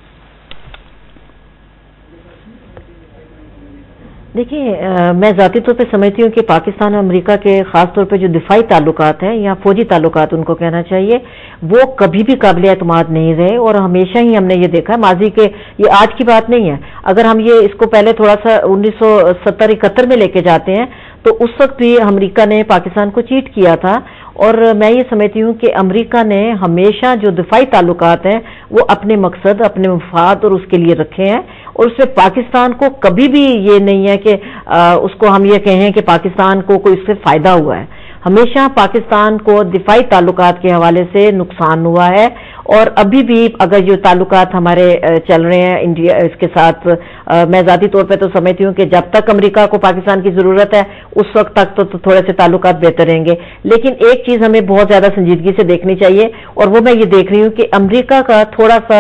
देखिए, मैं ज़ाती तौर पे समझती हूँ कि पाकिस्तान और अमेरिका के ख़ास तौर पे जो दिफाई ताल्लुकात हैं या फौजी ताल्लुकात उनको कहना चाहिए, वो कभी भी काबिल एतमाद नहीं रहे। और हमेशा ही हमने ये देखा, माजी के, ये आज की बात नहीं है। अगर हम ये इसको पहले थोड़ा सा 1970-71 में लेके जाते हैं तो उस वक्त भी अमेरिका ने पाकिस्तान को चीट किया था। और मैं ये समझती हूँ कि अमेरिका ने हमेशा जो दिफाई ताल्लुकात हैं वो अपने मकसद, अपने मफाद और उसके लिए रखे हैं। और उससे पाकिस्तान को कभी भी ये नहीं है कि उसको हम ये कहें कि पाकिस्तान को कोई इससे फायदा हुआ है। हमेशा पाकिस्तान को दिफाई ताल्लुकात के हवाले से नुकसान हुआ है। और अभी भी अगर जो ताल्लुकात हमारे चल रहे हैं इंडिया इसके साथ, मैं ज़ाती तौर पे तो समझती हूँ कि जब तक अमेरिका को पाकिस्तान की ज़रूरत है उस वक्त तक तो थोड़े से ताल्लुकात बेहतर रहेंगे। लेकिन एक चीज़ हमें बहुत ज़्यादा संजीदगी से देखनी चाहिए, और वो मैं ये देख रही हूँ कि अमेरिका का थोड़ा सा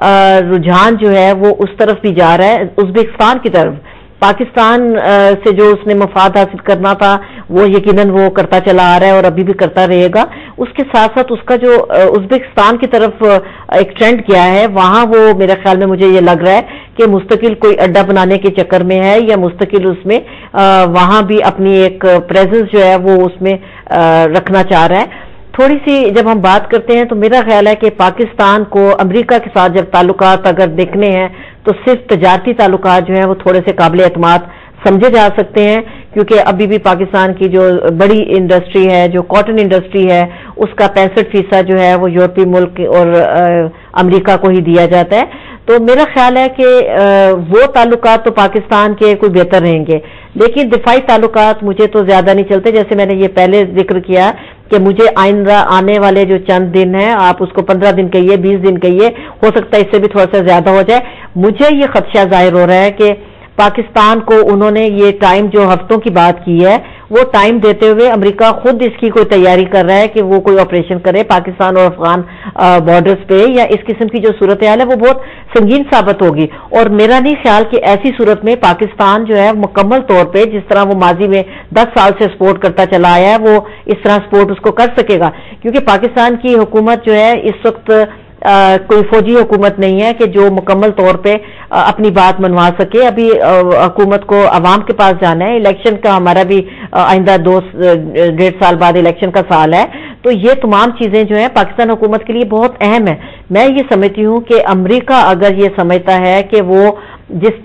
रुझान जो है वो उस तरफ भी जा रहा है, उज़्बेकिस्तान की तरफ। पाकिस्तान से जो उसने मफाद हासिल करना था वो यकीनन वो करता चला आ रहा है और अभी भी करता रहेगा। उसके साथ साथ उसका जो उज़्बेकिस्तान की तरफ एक ट्रेंड किया है, वहां वो मेरे ख्याल में मुझे ये लग रहा है कि मुस्तकिल कोई अड्डा बनाने के चक्कर में है, या मुस्तकिल उसमें वहां भी अपनी एक प्रेजेंस जो है वो उसमें रखना चाह रहा है। थोड़ी सी जब हम बात करते हैं तो मेरा ख्याल है कि पाकिस्तान को अमेरिका के साथ जब ताल्लुकात अगर देखने हैं तो सिर्फ तजारती ताल्लुकात जो है वो थोड़े से काबिल एतमाद समझे जा सकते हैं, क्योंकि अभी भी पाकिस्तान की जो बड़ी इंडस्ट्री है, जो कॉटन इंडस्ट्री है, उसका 65% जो है वो यूरोपीय मुल्क और अमेरिका को ही दिया जाता है। तो मेरा ख्याल है कि वो ताल्लुकात तो पाकिस्तान के कोई बेहतर रहेंगे, लेकिन दिफाई ताल्लुकात मुझे तो ज्यादा नहीं चलते। जैसे मैंने ये पहले जिक्र किया कि मुझे आइंदा आने वाले जो चंद दिन हैं, आप उसको 15 दिन कहिए, 20 दिन कहिए, हो सकता है इससे भी थोड़ा सा ज्यादा हो जाए, मुझे ये खदशा जाहिर हो रहा है कि पाकिस्तान को उन्होंने ये टाइम जो हफ्तों की बात की है वो टाइम देते हुए अमेरिका खुद इसकी कोई तैयारी कर रहा है कि वो कोई ऑपरेशन करे पाकिस्तान और अफगान बॉर्डर्स पे, या इस किस्म की जो सूरत हाल है वो बहुत संगीन साबित होगी। और मेरा नहीं ख्याल कि ऐसी सूरत में पाकिस्तान जो है मुकम्मल तौर पे जिस तरह वो माजी में 10 साल से सपोर्ट करता चला आया है वो इस तरह सपोर्ट उसको कर सकेगा, क्योंकि पाकिस्तान की हुकूमत जो है इस वक्त कोई फौजी हुकूमत नहीं है कि जो मुकम्मल तौर पे अपनी बात मनवा सके। अभी हुकूमत को अवाम के पास जाना है, इलेक्शन का हमारा भी आइंदा 2-1.5 साल बाद इलेक्शन का साल है, तो ये तमाम चीजें जो है पाकिस्तान हुकूमत के लिए बहुत अहम है। मैं ये समझती हूँ कि अमेरिका अगर ये समझता है कि वो जिस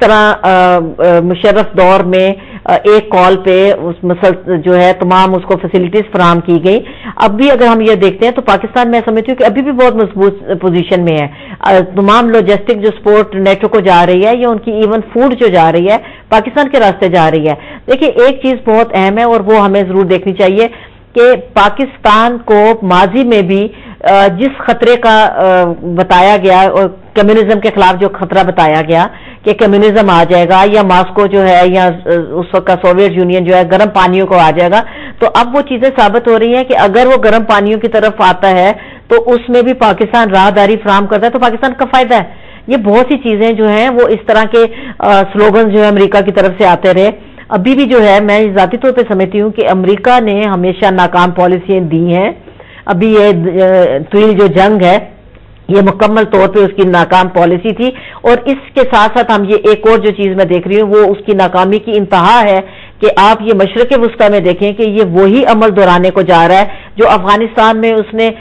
तरह मुशर्रफ दौर में एक कॉल पे उस जो है तमाम उसको फैसिलिटीज फराहम की गई, अब भी अगर हम ये देखते हैं तो पाकिस्तान मैं समझती हूँ कि अभी भी बहुत मजबूत पोजीशन में है। तमाम लॉजिस्टिक जो सपोर्ट नेटो को जा रही है या उनकी इवन फूड जो जा रही है पाकिस्तान के रास्ते जा रही है। देखिए, एक चीज बहुत अहम है और वो हमें जरूर देखनी चाहिए कि पाकिस्तान को माजी में भी जिस खतरे का बताया गया और कम्युनिज्म के खिलाफ जो खतरा बताया गया कि कम्युनिज्म आ जाएगा या मॉस्को जो है या उस वक्त का सोवियत यूनियन जो है गर्म पानियों को आ जाएगा, तो अब वो चीजें साबित हो रही हैं कि अगर वो गर्म पानियों की तरफ आता है तो उसमें भी पाकिस्तान राहदारी फराहम करता है तो पाकिस्तान का फायदा है। ये बहुत सी चीजें जो हैं वो इस तरह के स्लोगन जो है अमेरिका की तरफ से आते रहे। ابھی بھی جو ہے میں ذاتی طور پہ سمجھتی ہوں کہ امریکہ نے ہمیشہ ناکام پالیسیاں دی ہیں. ابھی یہ طویل جو جنگ ہے یہ مکمل طور پہ اس کی ناکام پالیسی تھی, اور اس کے ساتھ ساتھ ہم یہ ایک اور جو چیز میں دیکھ رہی ہوں وہ اس کی ناکامی کی انتہا ہے کہ آپ یہ مشرق وسطیٰ میں دیکھیں کہ یہ وہی عمل دہرانے کو جا رہا ہے جو افغانستان میں اس نے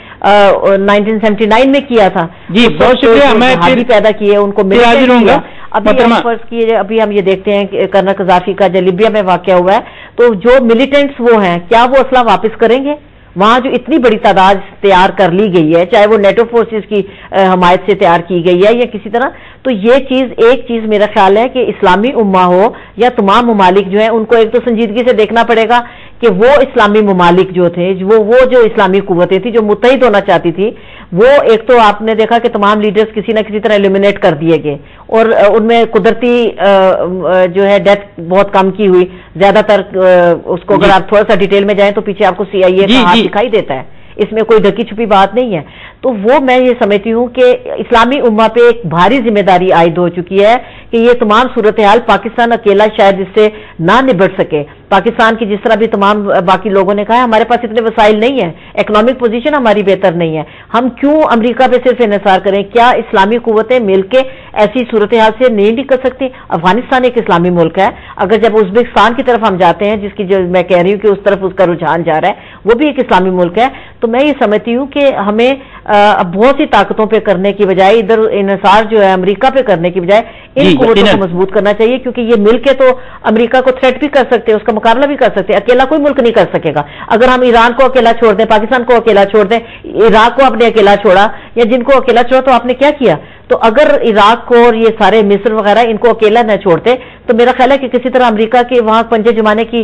1979 میں کیا تھا. جی بہت شکریہ. میں پیدا کیے ان کو حاضر ہوں گا. ابھی ہم یہ دیکھتے ہیں کہ کرنل قذافی کا جو لیبیا میں واقعہ ہوا ہے, تو جو ملیٹنٹس وہ ہیں کیا وہ اسلحہ واپس کریں گے؟ وہاں جو اتنی بڑی تعداد تیار کر لی گئی ہے, چاہے وہ نیٹو فورسز کی حمایت سے تیار کی گئی ہے یا کسی طرح, تو یہ ایک چیز میرا خیال ہے کہ اسلامی امہ ہو یا تمام ممالک جو ہیں ان کو ایک تو سنجیدگی سے دیکھنا پڑے گا کہ وہ اسلامی ممالک جو تھے وہ جو اسلامی قوتیں تھیں جو متحد ہونا چاہتی تھی, وہ ایک تو آپ نے دیکھا کہ تمام لیڈرز کسی نہ کسی طرح ایلیمینیٹ کر دیے گئے, اور ان میں قدرتی جو ہے ڈیتھ بہت کم کی ہوئی. زیادہ تر اس کو اگر آپ تھوڑا سا ڈیٹیل میں جائیں تو پیچھے آپ کو CIA کا ہاتھ دکھائی دیتا ہے, اس میں کوئی ڈھکی چھپی بات نہیں ہے. تو وہ میں یہ سمجھتی ہوں کہ اسلامی امہ پہ ایک بھاری ذمہ داری عائد ہو چکی ہے کہ یہ تمام صورتحال پاکستان اکیلا شاید اس سے نہ نبٹ سکے. پاکستان کی جس طرح بھی تمام باقی لوگوں نے کہا ہمارے پاس اتنے وسائل نہیں ہیں, اکنامک پوزیشن ہماری بہتر نہیں ہے, ہم کیوں امریکہ پہ صرف انحصار کریں؟ کیا اسلامی قوتیں مل کے ایسی صورتحال سے نہیں نکل سکتی؟ افغانستان ایک اسلامی ملک ہے, اگر جب ازبکستان کی طرف ہم جاتے ہیں جس کی جو میں کہہ رہی ہوں کہ اس طرف اس کا رجحان جا رہا ہے, وہ بھی ایک اسلامی ملک ہے. تو میں یہ سمجھتی ہوں کہ ہمیں بہت سی طاقتوں پہ کرنے کی بجائے ادھر انحصار جو ہے امریکہ پہ کرنے کی بجائے ان قوتوں کو مضبوط کرنا چاہیے, کیونکہ یہ مل کے تو امریکہ کو تھریٹ بھی کر سکتے ہیں, اس کا مقابلہ بھی کر سکتے ہیں. اکیلا کوئی ملک نہیں کر سکے گا. اگر ہم ایران کو اکیلا چھوڑ دیں, پاکستان کو اکیلا چھوڑ دیں, عراق کو آپ نے اکیلا چھوڑا یا جن کو اکیلا چھوڑا تو آپ نے کیا کیا؟ تو اگر عراق کو اور یہ سارے مصر وغیرہ ان کو اکیلا نہ چھوڑتے تو میرا خیال ہے کہ کسی طرح امریکہ کے وہاں پنجے جمانے کی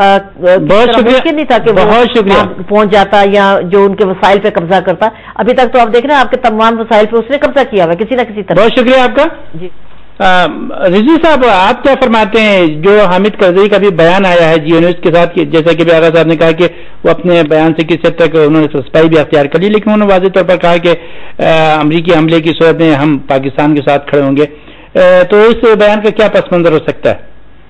ممکن نہیں تھا کہ وہ پہنچ جاتا یا جو ان کے وسائل پہ قبضہ کرتا. ابھی تک تو آپ دیکھ رہے ہیں آپ کے تمام وسائل پہ اس نے قبضہ کیا ہوا ہے کسی نہ کسی طرح. بہت شکریہ آپ کا. جی رضوی صاحب, آپ کیا فرماتے ہیں جو حامد کرزئی کا بھی بیان آیا ہے جیو نیوز کے ساتھ, جیسا کہ آغا صاحب نے کہا کہ وہ اپنے بیان سے کس حد تک انہوں نے سسپائی بھی اختیار کر لی, لیکن انہوں نے واضح طور پر کہا کہ امریکی حملے کی صورت میں ہم پاکستان کے ساتھ کھڑے ہوں گے. تو اس بیان کا کیا پس منظر ہو سکتا ہے؟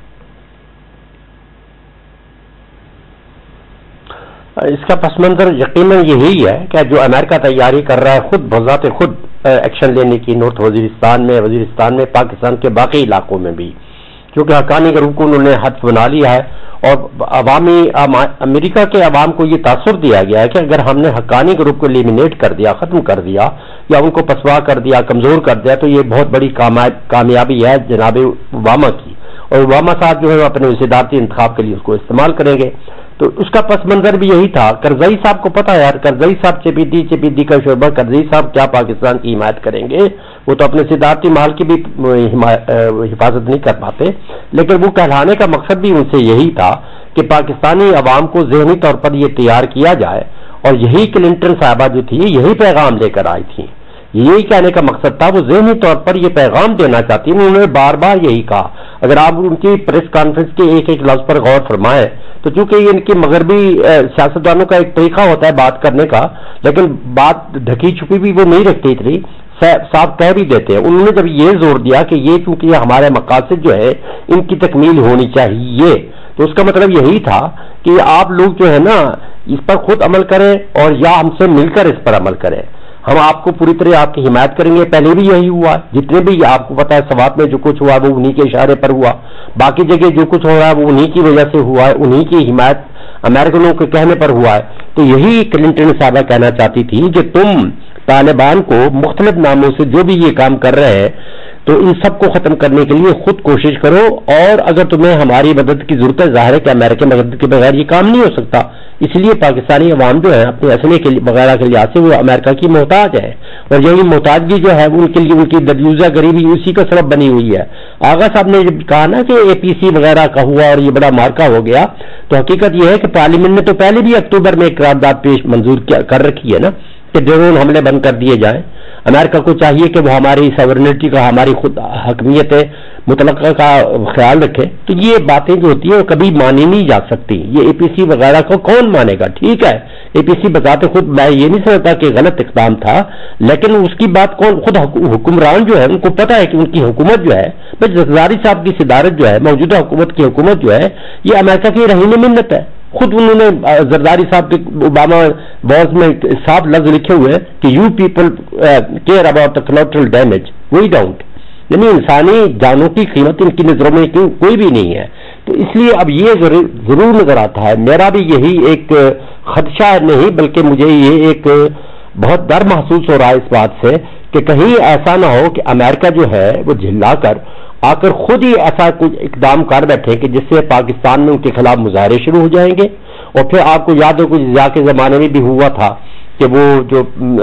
اس کا پس منظر یقیناً یہی ہے کہ جو امریکہ تیاری کر رہا ہے خود بذات خود ایکشن لینے کی, نارتھ وزیرستان میں, پاکستان کے باقی علاقوں میں بھی, کیونکہ حقانی گروپ کو انہوں نے حد بنا لیا ہے, اور امریکہ کے عوام کو یہ تاثر دیا گیا ہے کہ اگر ہم نے حقانی گروپ کو ایلیمینیٹ کر دیا, ختم کر دیا یا ان کو پسوا کر دیا, کمزور کر دیا, تو یہ بہت بڑی کامیابی ہے جناب اوباما کی, اور اوباما صاحب جو ہے اپنے صدارتی انتخاب کے لیے اس کو استعمال کریں گے. تو اس کا پس منظر بھی یہی تھا. کرزئی صاحب کو پتا ہے یار, کرزئی صاحب چپیدی کا شعبہ, کرزئی صاحب کیا پاکستان کی حمایت کریں گے؟ وہ تو اپنے صدارتی مال کی بھی حفاظت نہیں کر پاتے, لیکن وہ کہلانے کا مقصد بھی ان سے یہی تھا کہ پاکستانی عوام کو ذہنی طور پر یہ تیار کیا جائے, اور یہی کلنٹن صاحبہ جو تھی یہی پیغام لے کر آئی تھی, یہی کہنے کا مقصد تھا. وہ ذہنی طور پر یہ پیغام دینا چاہتی ہیں, انہوں نے بار بار یہی کہا. اگر آپ ان کی پریس کانفرنس کے ایک ایک لفظ پر غور فرمائیں تو چونکہ یہ ان کی مغربی سیاستدانوں کا ایک طریقہ ہوتا ہے بات کرنے کا, لیکن بات ڈھکی چھپی بھی وہ نہیں رکھتی اتنی, صاف کہہ بھی دیتے ہیں. انہوں نے جب یہ زور دیا کہ یہ چونکہ ہمارے مقاصد جو ہے ان کی تکمیل ہونی چاہیے, تو اس کا مطلب یہی تھا کہ آپ لوگ جو ہے نا اس پر خود عمل کریں اور یا ہم سے مل کر اس پر عمل کریں. ہم آپ کو پوری طرح آپ کی حمایت کریں گے. پہلے بھی یہی ہوا, جتنے بھی آپ کو پتا ہے سوات میں جو کچھ ہوا وہ انہی کے اشارے پر ہوا, باقی جگہ جو کچھ ہو رہا ہے وہ انہی کی وجہ سے ہوا ہے, انہی کی حمایت امریکنوں کے کہنے پر ہوا ہے. تو یہی کلنٹن صاحبہ کہنا چاہتی تھی کہ تم طالبان کو مختلف ناموں سے جو بھی یہ کام کر رہے ہیں تو ان سب کو ختم کرنے کے لیے خود کوشش کرو, اور اگر تمہیں ہماری مدد کی ضرورت ہے, ظاہر ہے کہ امریکی مدد کے بغیر یہ کام نہیں ہو سکتا, اس لیے پاکستانی عوام جو ہے اپنے اسلحے کے وغیرہ کے لحاظ سے وہ امریکہ کی محتاج ہے, اور یہی محتاجگی جو ہے ان کے لیے ان کی دریوزہ غریبی اسی کا سبب بنی ہوئی ہے. آغا صاحب نے جب کہا نا کہ APC وغیرہ کا ہوا اور یہ بڑا مارکا ہو گیا, تو حقیقت یہ ہے کہ پارلیمنٹ نے تو پہلے بھی اکتوبر میں ایک قرارداد منظور کر رکھی ہے نا کہ ڈرون حملے بند کر دیے جائیں. امریکہ کو چاہیے کہ وہ ہماری ساورنٹی کا, ہماری خود حکمیت مطلقہ کا خیال رکھے. تو یہ باتیں جو ہوتی ہیں وہ کبھی مانی نہیں جا سکتی. یہ APC وغیرہ کو کون مانے گا؟ ٹھیک ہے APC بذات خود میں یہ نہیں سمجھتا کہ غلط اقدام تھا، لیکن اس کی بات کون خود حکمران جو ہے ان کو پتا ہے کہ ان کی حکومت جو ہے، زرداری صاحب کی صدارت جو ہے، موجودہ حکومت کی حکومت جو ہے یہ امریکہ کی رہین منت ہے. خود انہوں نے زرداری صاحب کے اوباما باز میں صاف لفظ لکھے ہوئے کہ you people care about the collateral damage, we don't. یعنی انسانی جانوں کی قیمت ان کی نظروں میں کوئی بھی نہیں ہے. تو اس لیے اب یہ ضرور نظر آتا ہے، میرا بھی یہی ایک خدشہ نہیں بلکہ مجھے یہ ایک بہت ڈر محسوس ہو رہا ہے اس بات سے کہ کہیں ایسا نہ ہو کہ امریکہ جو ہے وہ جھلا کر آ کر خود ہی ایسا کچھ اقدام کر بیٹھے کہ جس سے پاکستان میں ان کے خلاف مظاہرے شروع ہو جائیں گے. اور پھر آپ کو یاد ہو کچھ ضیاء کے زمانے میں بھی ہوا تھا کہ وہ جو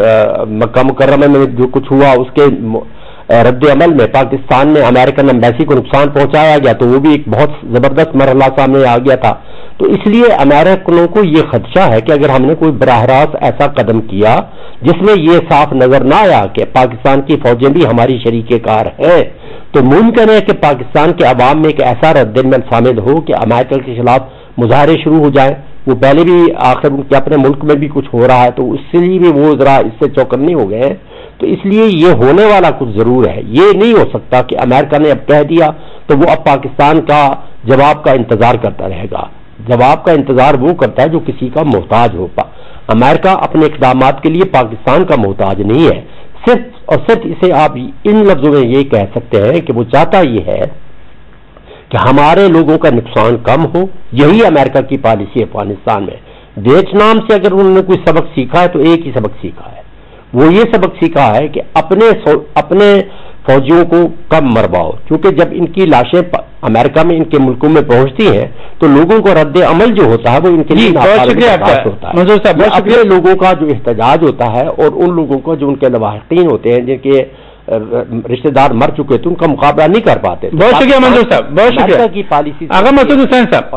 مکہ مکرمہ میں جو کچھ ہوا اس کے رد عمل میں پاکستان میں امریکن ایمبیسی کو نقصان پہنچایا گیا، تو وہ بھی ایک بہت زبردست مرحلہ سامنے آ گیا تھا. تو اس لیے امریکنوں کو یہ خدشہ ہے کہ اگر ہم نے کوئی براہ راست ایسا قدم کیا جس میں یہ صاف نظر نہ آیا کہ پاکستان کی فوجیں بھی ہماری شریک کار ہیں، تو ممکن ہے کہ پاکستان کے عوام میں ایک ایسا رد عمل شامل ہو کہ امریکہ کے خلاف مظاہرے شروع ہو جائیں. وہ پہلے بھی آخر ان کے اپنے ملک میں بھی کچھ ہو رہا ہے، تو اس سے بھی وہ ذرا اس سے چوکنے ہو گئے ہیں. تو اس لیے یہ ہونے والا کچھ ضرور ہے. یہ نہیں ہو سکتا کہ امریکہ نے اب کہہ دیا تو وہ اب پاکستان کا جواب کا انتظار کرتا رہے گا. جواب کا انتظار وہ کرتا ہے جو کسی کا محتاج ہو. امریکہ اپنے اقدامات کے لیے پاکستان کا محتاج نہیں ہے. صرف اور صرف اسے آپ ان لفظوں میں یہ کہہ سکتے ہیں کہ وہ چاہتا یہ ہے کہ ہمارے لوگوں کا نقصان کم ہو. یہی امریکہ کی پالیسی ہے افغانستان میں. ویتنام سے اگر انہوں نے کوئی سبق سیکھا ہے تو ایک ہی سبق سیکھا ہے، وہ یہ سبق سیکھا ہے کہ اپنے فوجیوں کو کم مرواؤ. کیونکہ جب ان کی لاشیں امریکہ میں ان کے ملکوں میں پہنچتی ہیں تو لوگوں کو رد عمل جو ہوتا ہے وہ ان کے لیے ہوتا ہے. اپنے لوگوں کا جو احتجاج ہوتا ہے اور ان لوگوں کو جو ان کے لواحقین ہوتے ہیں جن کے رشتہ دار مر چکے تھے ان کا مقابلہ نہیں کر پاتے. بہت شکریہ منظور صاحب، بہت شکریہ کی پالیسی. آغا مسعود حسین صاحب،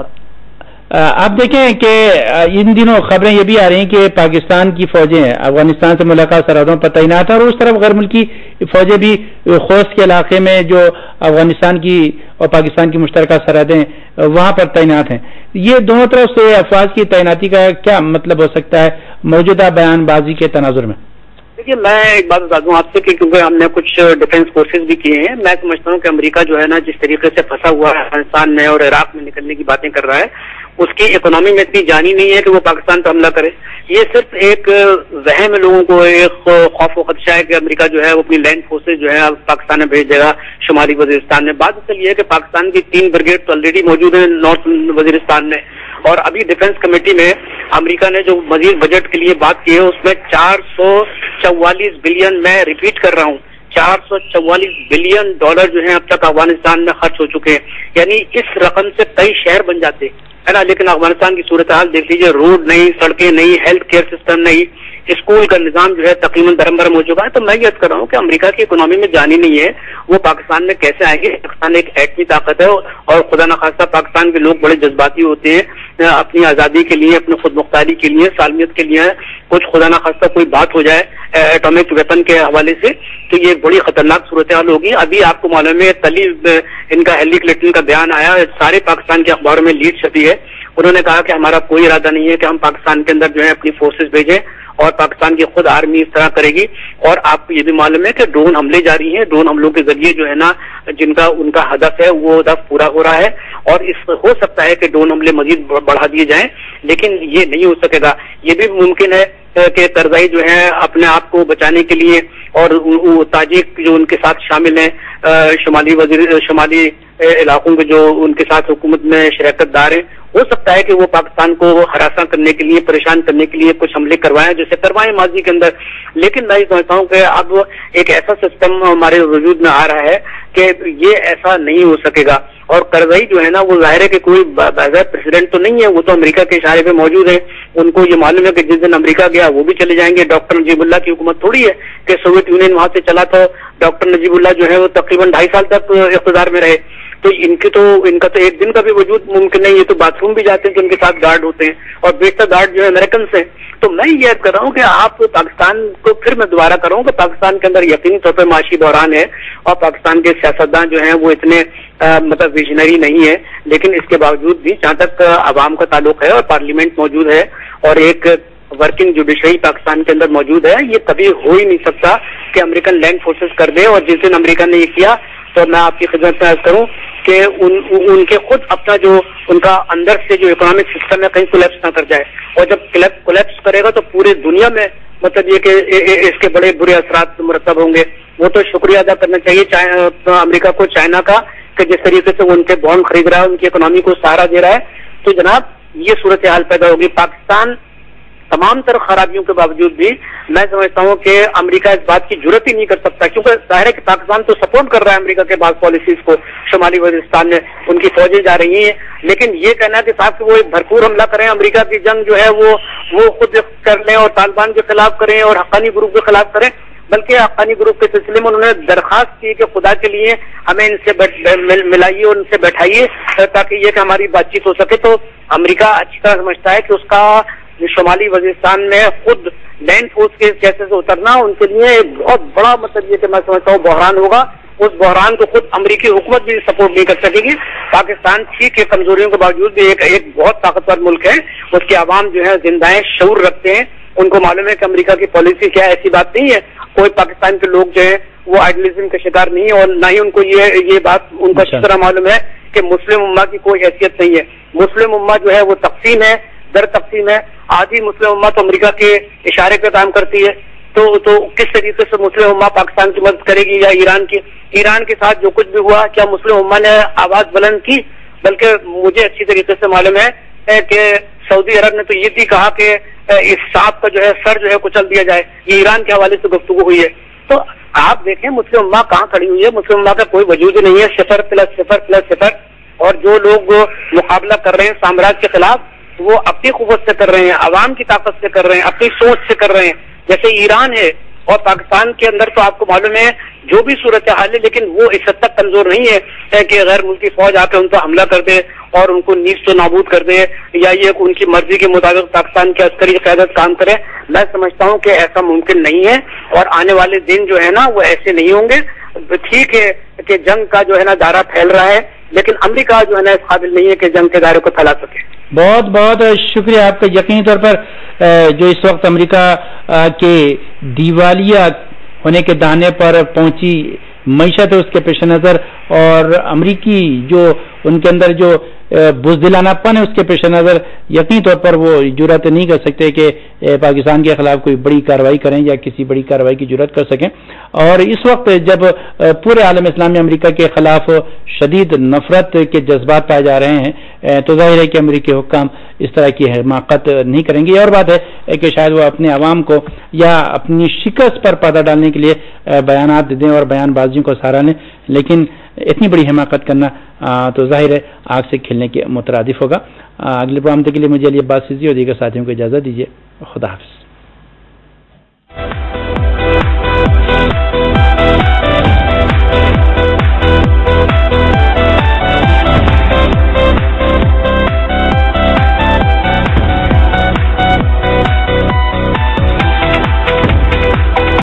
آپ دیکھیں کہ ان دنوں خبریں یہ بھی آ رہی ہیں کہ پاکستان کی فوجیں افغانستان سے ملاقات سرحدوں پر تعینات ہیں اور اس طرف غیر ملکی فوجیں بھی خوست کے علاقے میں جو افغانستان کی اور پاکستان کی مشترکہ سرحدیں وہاں پر تعینات ہیں. یہ دونوں طرف سے افواج کی تعیناتی کا کیا مطلب ہو سکتا ہے موجودہ بیان بازی کے تناظر میں؟ دیکھیے میں ایک بات بتا دوں آپ سے کہ کیونکہ ہم نے کچھ ڈیفینس کورسز بھی کیے ہیں، میں سمجھتا ہوں کہ امریکہ جو ہے نا جس طریقے سے پھنسا ہوا ہے افغانستان میں اور عراق میں نکلنے کی باتیں کر رہا ہے، اس کی اکنامی میں اتنی جانی نہیں ہے کہ وہ پاکستان پہ حملہ کرے. یہ صرف ایک ذہن میں لوگوں کو ایک خوف و خدشہ ہے کہ امریکہ جو ہے وہ اپنی لینڈ فورسز جو ہے پاکستان میں بھیج دے گا شمالی وزیرستان میں. بات اصل یہ ہے کہ پاکستان کی 3 بریگیڈ تو آلریڈی موجود ہیں نارتھ وزیرستان میں، اور ابھی ڈیفینس کمیٹی میں امریکہ نے جو مزید بجٹ کے لیے بات کی ہے اس میں 444 بلین، میں ریپیٹ کر رہا ہوں 444 بلین ڈالر جو ہیں اب تک افغانستان میں خرچ ہو چکے ہیں. یعنی اس رقم سے کئی شہر بن جاتے ہے نا، لیکن افغانستان کی صورتحال دیکھ لیجیے، روڈ نہیں، سڑکیں نہیں، ہیلتھ کیئر سسٹم نہیں، اسکول کا نظام جو ہے تقریباً درم برم ہو چکا ہے. تو میں یہ کر رہا ہوں کہ امریکہ کی اکنامی میں جانی نہیں ہے، وہ پاکستان میں کیسے آئیں گے؟ پاکستان ایک ایٹمی طاقت ہے اور خدا نخواستہ پاکستان کے لوگ بڑے جذباتی ہوتے ہیں اپنی آزادی کے لیے، اپنی خود مختاری کے لیے، سالمیت کے لیے. کچھ خدا نخواستہ کوئی بات ہو جائے ایٹمک ویپن کے حوالے سے تو یہ بڑی خطرناک صورتحال ہوگی. ابھی آپ کو معلوم ہے طلیب ان کا ہیلی کلنٹن کا بیان آیا، سارے پاکستان کے اخباروں میں لیڈ چھپی ہے. انہوں نے کہا کہ ہمارا کوئی ارادہ نہیں ہے کہ ہم پاکستان کے اندر جو ہے اپنی فورسز بھیجیں اور پاکستان کی خود آرمی اس طرح کرے گی. اور آپ کو یہ بھی معلوم ہے کہ ڈرون حملے جاری ہیں، ڈرون حملوں کے ذریعے جو ہے نا جن کا ان کا ہدف ہے وہ ہدف پورا ہو رہا ہے، اور اس ہو سکتا ہے کہ ڈرون حملے مزید بڑھا دیے جائیں، لیکن یہ نہیں ہو سکے گا. یہ بھی ممکن ہے کہ کرزئی جو ہے اپنے آپ کو بچانے کے لیے اور تاجک جو ان کے ساتھ شامل ہیں شمالی علاقوں کے جو ان کے ساتھ حکومت میں شراکت دار ہیں، ہو سکتا ہے کہ وہ پاکستان کو ہراساں کرنے کے لیے، پریشان کرنے کے لیے کچھ حملے کروائیں جیسے کروائیں ماضی کے اندر. لیکن میں یہ سمجھتا ہوں کہ اب ایک ایسا سسٹم ہمارے وجود میں آ رہا ہے کہ یہ ایسا نہیں ہو سکے گا. اور کرزئی جو ہے نا وہ ظاہر ہے کہ کوئی باضابطہ پریزیڈنٹ تو نہیں ہے، وہ تو امریکہ کے اشارے پہ موجود ہیں. ان کو یہ معلوم ہے کہ جس دن امریکہ گیا وہ بھی چلے جائیں گے. ڈاکٹر نجیب اللہ کی حکومت تھوڑی ہے کہ سوویت یونین وہاں سے چلا تھا، ڈاکٹر نجیب اللہ جو ہے وہ تقریباً 2.5 سال تک اقتدار میں رہے. تو ان کا تو ایک دن کا بھی وجود ممکن نہیں. یہ تو باتھ روم بھی جاتے ہیں تو ان کے ساتھ گارڈ ہوتے ہیں اور بیشتر گارڈ جو ہے امریکن سے. تو میں یہ عرض کر رہا ہوں کہ آپ پاکستان کو پھر میں دوبارہ کر رہا ہوں کہ پاکستان کے اندر یقینی طور پہ معاشی بحران ہے اور پاکستان کے سیاستدان جو ہیں وہ اتنے مطلب ویژنری نہیں ہے، لیکن اس کے باوجود بھی جہاں تک عوام کا تعلق ہے اور پارلیمنٹ موجود ہے اور ایک वर्किंग जुडिशरी पाकिस्तान के अंदर मौजूद है। ये कभी हो ही नहीं सकता कि अमेरिकन लैंड फोर्सेस कर दे, और जिस दिन अमेरिका ने ये किया तो मैं आपकी खिदमत में अर्ज करूं कि उनके खुद अपना जो उनका अंदर से जो इकोनॉमिक सिस्टम है कहीं कोलैप्स ना कर जाए, और जब कोलैप्स करेगा तो पूरे दुनिया में मतलब ये कि इसके बड़े बुरे असरात मुरतब होंगे। वो तो शुक्रिया अदा करना चाहिए अमेरिका को, चाइना का, कि जिस तरीके से वो उनके बॉन्ड खरीद रहा है, उनकी इकोनॉमी को सहारा दे रहा है। तो जनाब ये सूरत हाल पैदा होगी। पाकिस्तान तमाम तरह खराबियों के बावजूद भी मैं समझता हूं कि अमेरिका इस बात की जुर्रत ही नहीं कर सकता, क्योंकि जाहिर है कि पाकिस्तान तो सपोर्ट कर रहा है अमेरिका के बाद पॉलिसीज को। शुमाली वजीरिस्तान में उनकी फौजें जा रही हैं, लेकिन ये कहना कि साहब वो एक भरपूर हमला करें, अमेरिका की जंग जो है वो खुद कर लें और तालिबान के खिलाफ करें और हक्कानी ग्रुप के खिलाफ करें, बल्कि हक्कानी ग्रुप के सिलसिले में उन्होंने दरखास्त की कि खुदा के लिए हमें इनसे मिलाइए और उनसे बैठाइए ताकि ये कि हमारी बातचीत हो सके। तो अमेरिका अच्छी तरह समझता है कि उसका शुमाली वजीरिस्तान में खुद लैंड फोर्स के जैसे से उतरना उनके लिए एक बहुत बड़ा मतलब ये कि मैं समझता हूँ बहरान होगा। उस बहरान को खुद अमेरिकी हुकूमत भी सपोर्ट नहीं कर सकेगी। पाकिस्तान ठीक है कमजोरियों के बावजूद भी एक बहुत ताकतवर मुल्क है, उसके अवाम जो है जिंदाएं शऊर रखते हैं, उनको मालूम है कि अमेरिका की पॉलिसी क्या है। ऐसी बात नहीं है, कोई पाकिस्तान के लोग जो है वो आइडियलिज्म के शिकार नहीं है, और ना ही उनको ये बात उनको अच्छी तरह मालूम है कि मुस्लिम उम्मा की कोई हैसियत नहीं है। मुस्लिम उम्मा जो है वो तकसीम है, दर तकसीम है। आधी मुस्लिम उम्मा तो अमेरिका के इशारे पे काम करती है, तो किस तरीके से मुस्लिम उम्मा पाकिस्तान की मदद करेगी या ईरान के साथ जो कुछ भी हुआ, क्या मुस्लिम उम्मा ने आवाज बुलंद की? बल्कि मुझे अच्छी तरीके से मालूम है कि सऊदी अरब ने तो ये भी कहा कि इस सांप का जो है सर जो है कुचल दिया जाए। ये ईरान के हवाले से गुफ्तगू हुई है। तो आप देखें मुस्लिम उम्मा कहाँ खड़ी हुई है। मुस्लिम उम्मा का कोई वजूद नहीं है, 0+0+0। और जो लोग मुकाबला कर रहे हैं साम्राज्य के खिलाफ वो अपनी कुव्वत से कर रहे हैं, अवाम की ताकत से कर रहे हैं, अपनी सोच से कर रहे हैं। जैसे ईरान है और पाकिस्तान के अंदर तो आपको मालूम है जो भी सूरत हाल है, लेकिन वो इस हद तक कमजोर नहीं है कि गैर मुल्की फौज आकर उन पर हमला कर दे और उनको नीच तो नाबूद कर दे, या ये उनकी मर्जी के मुताबिक पाकिस्तान की अस्करी क़यादत काम करे। मैं समझता हूँ कि ऐसा मुमकिन नहीं है, और आने वाले दिन जो है ना वो ऐसे नहीं होंगे। ठीक है कि जंग का जो है ना दायरा फैल रहा है, लेकिन अमेरिका जो है ना इस काबिल नहीं है कि जंग के दायरे को फैला सके। बहुत बहुत शुक्रिया आपका। यकीनी तौर पर जो इस वक्त अमेरिका के दिवालिया होने के दाने पर पहुंची मईशत है उसके पेश नज़र, और अमरीकी जो उनके अंदर जो बुज़दिलानापन है उसके पेश नज़र यकीनी तौर पर वो जुर्रत नहीं कर सकते कि पाकिस्तान के खिलाफ कोई बड़ी कार्रवाई करें या किसी बड़ी कार्रवाई की जुर्रत कर सकें। और इस वक्त जब पूरे आलम इस्लामी अमेरिका के खिलाफ शदीद नफरत के जज्बात पाए जा रहे हैं, तो जाहिर है कि अमेरिकी हुक्काम इस तरह की हिमाकत नहीं करेंगे। और बात है कि शायद वो अपने अवाम को या अपनी शिकस्त पर पर्दा डालने के लिए बयानात दें और बयानबाजियों को सहारा लें, लेकिन इतनी बड़ी हिमाकत करना तो जाहिर है आग से खिलने के मुतरादिफ होगा। अगले प्रोग्राम तक के लिए मुझे अली अब्बास सिद्दीकी और दीगर साथियों को इजाज़त दीजिए। खुदा हाफिज़।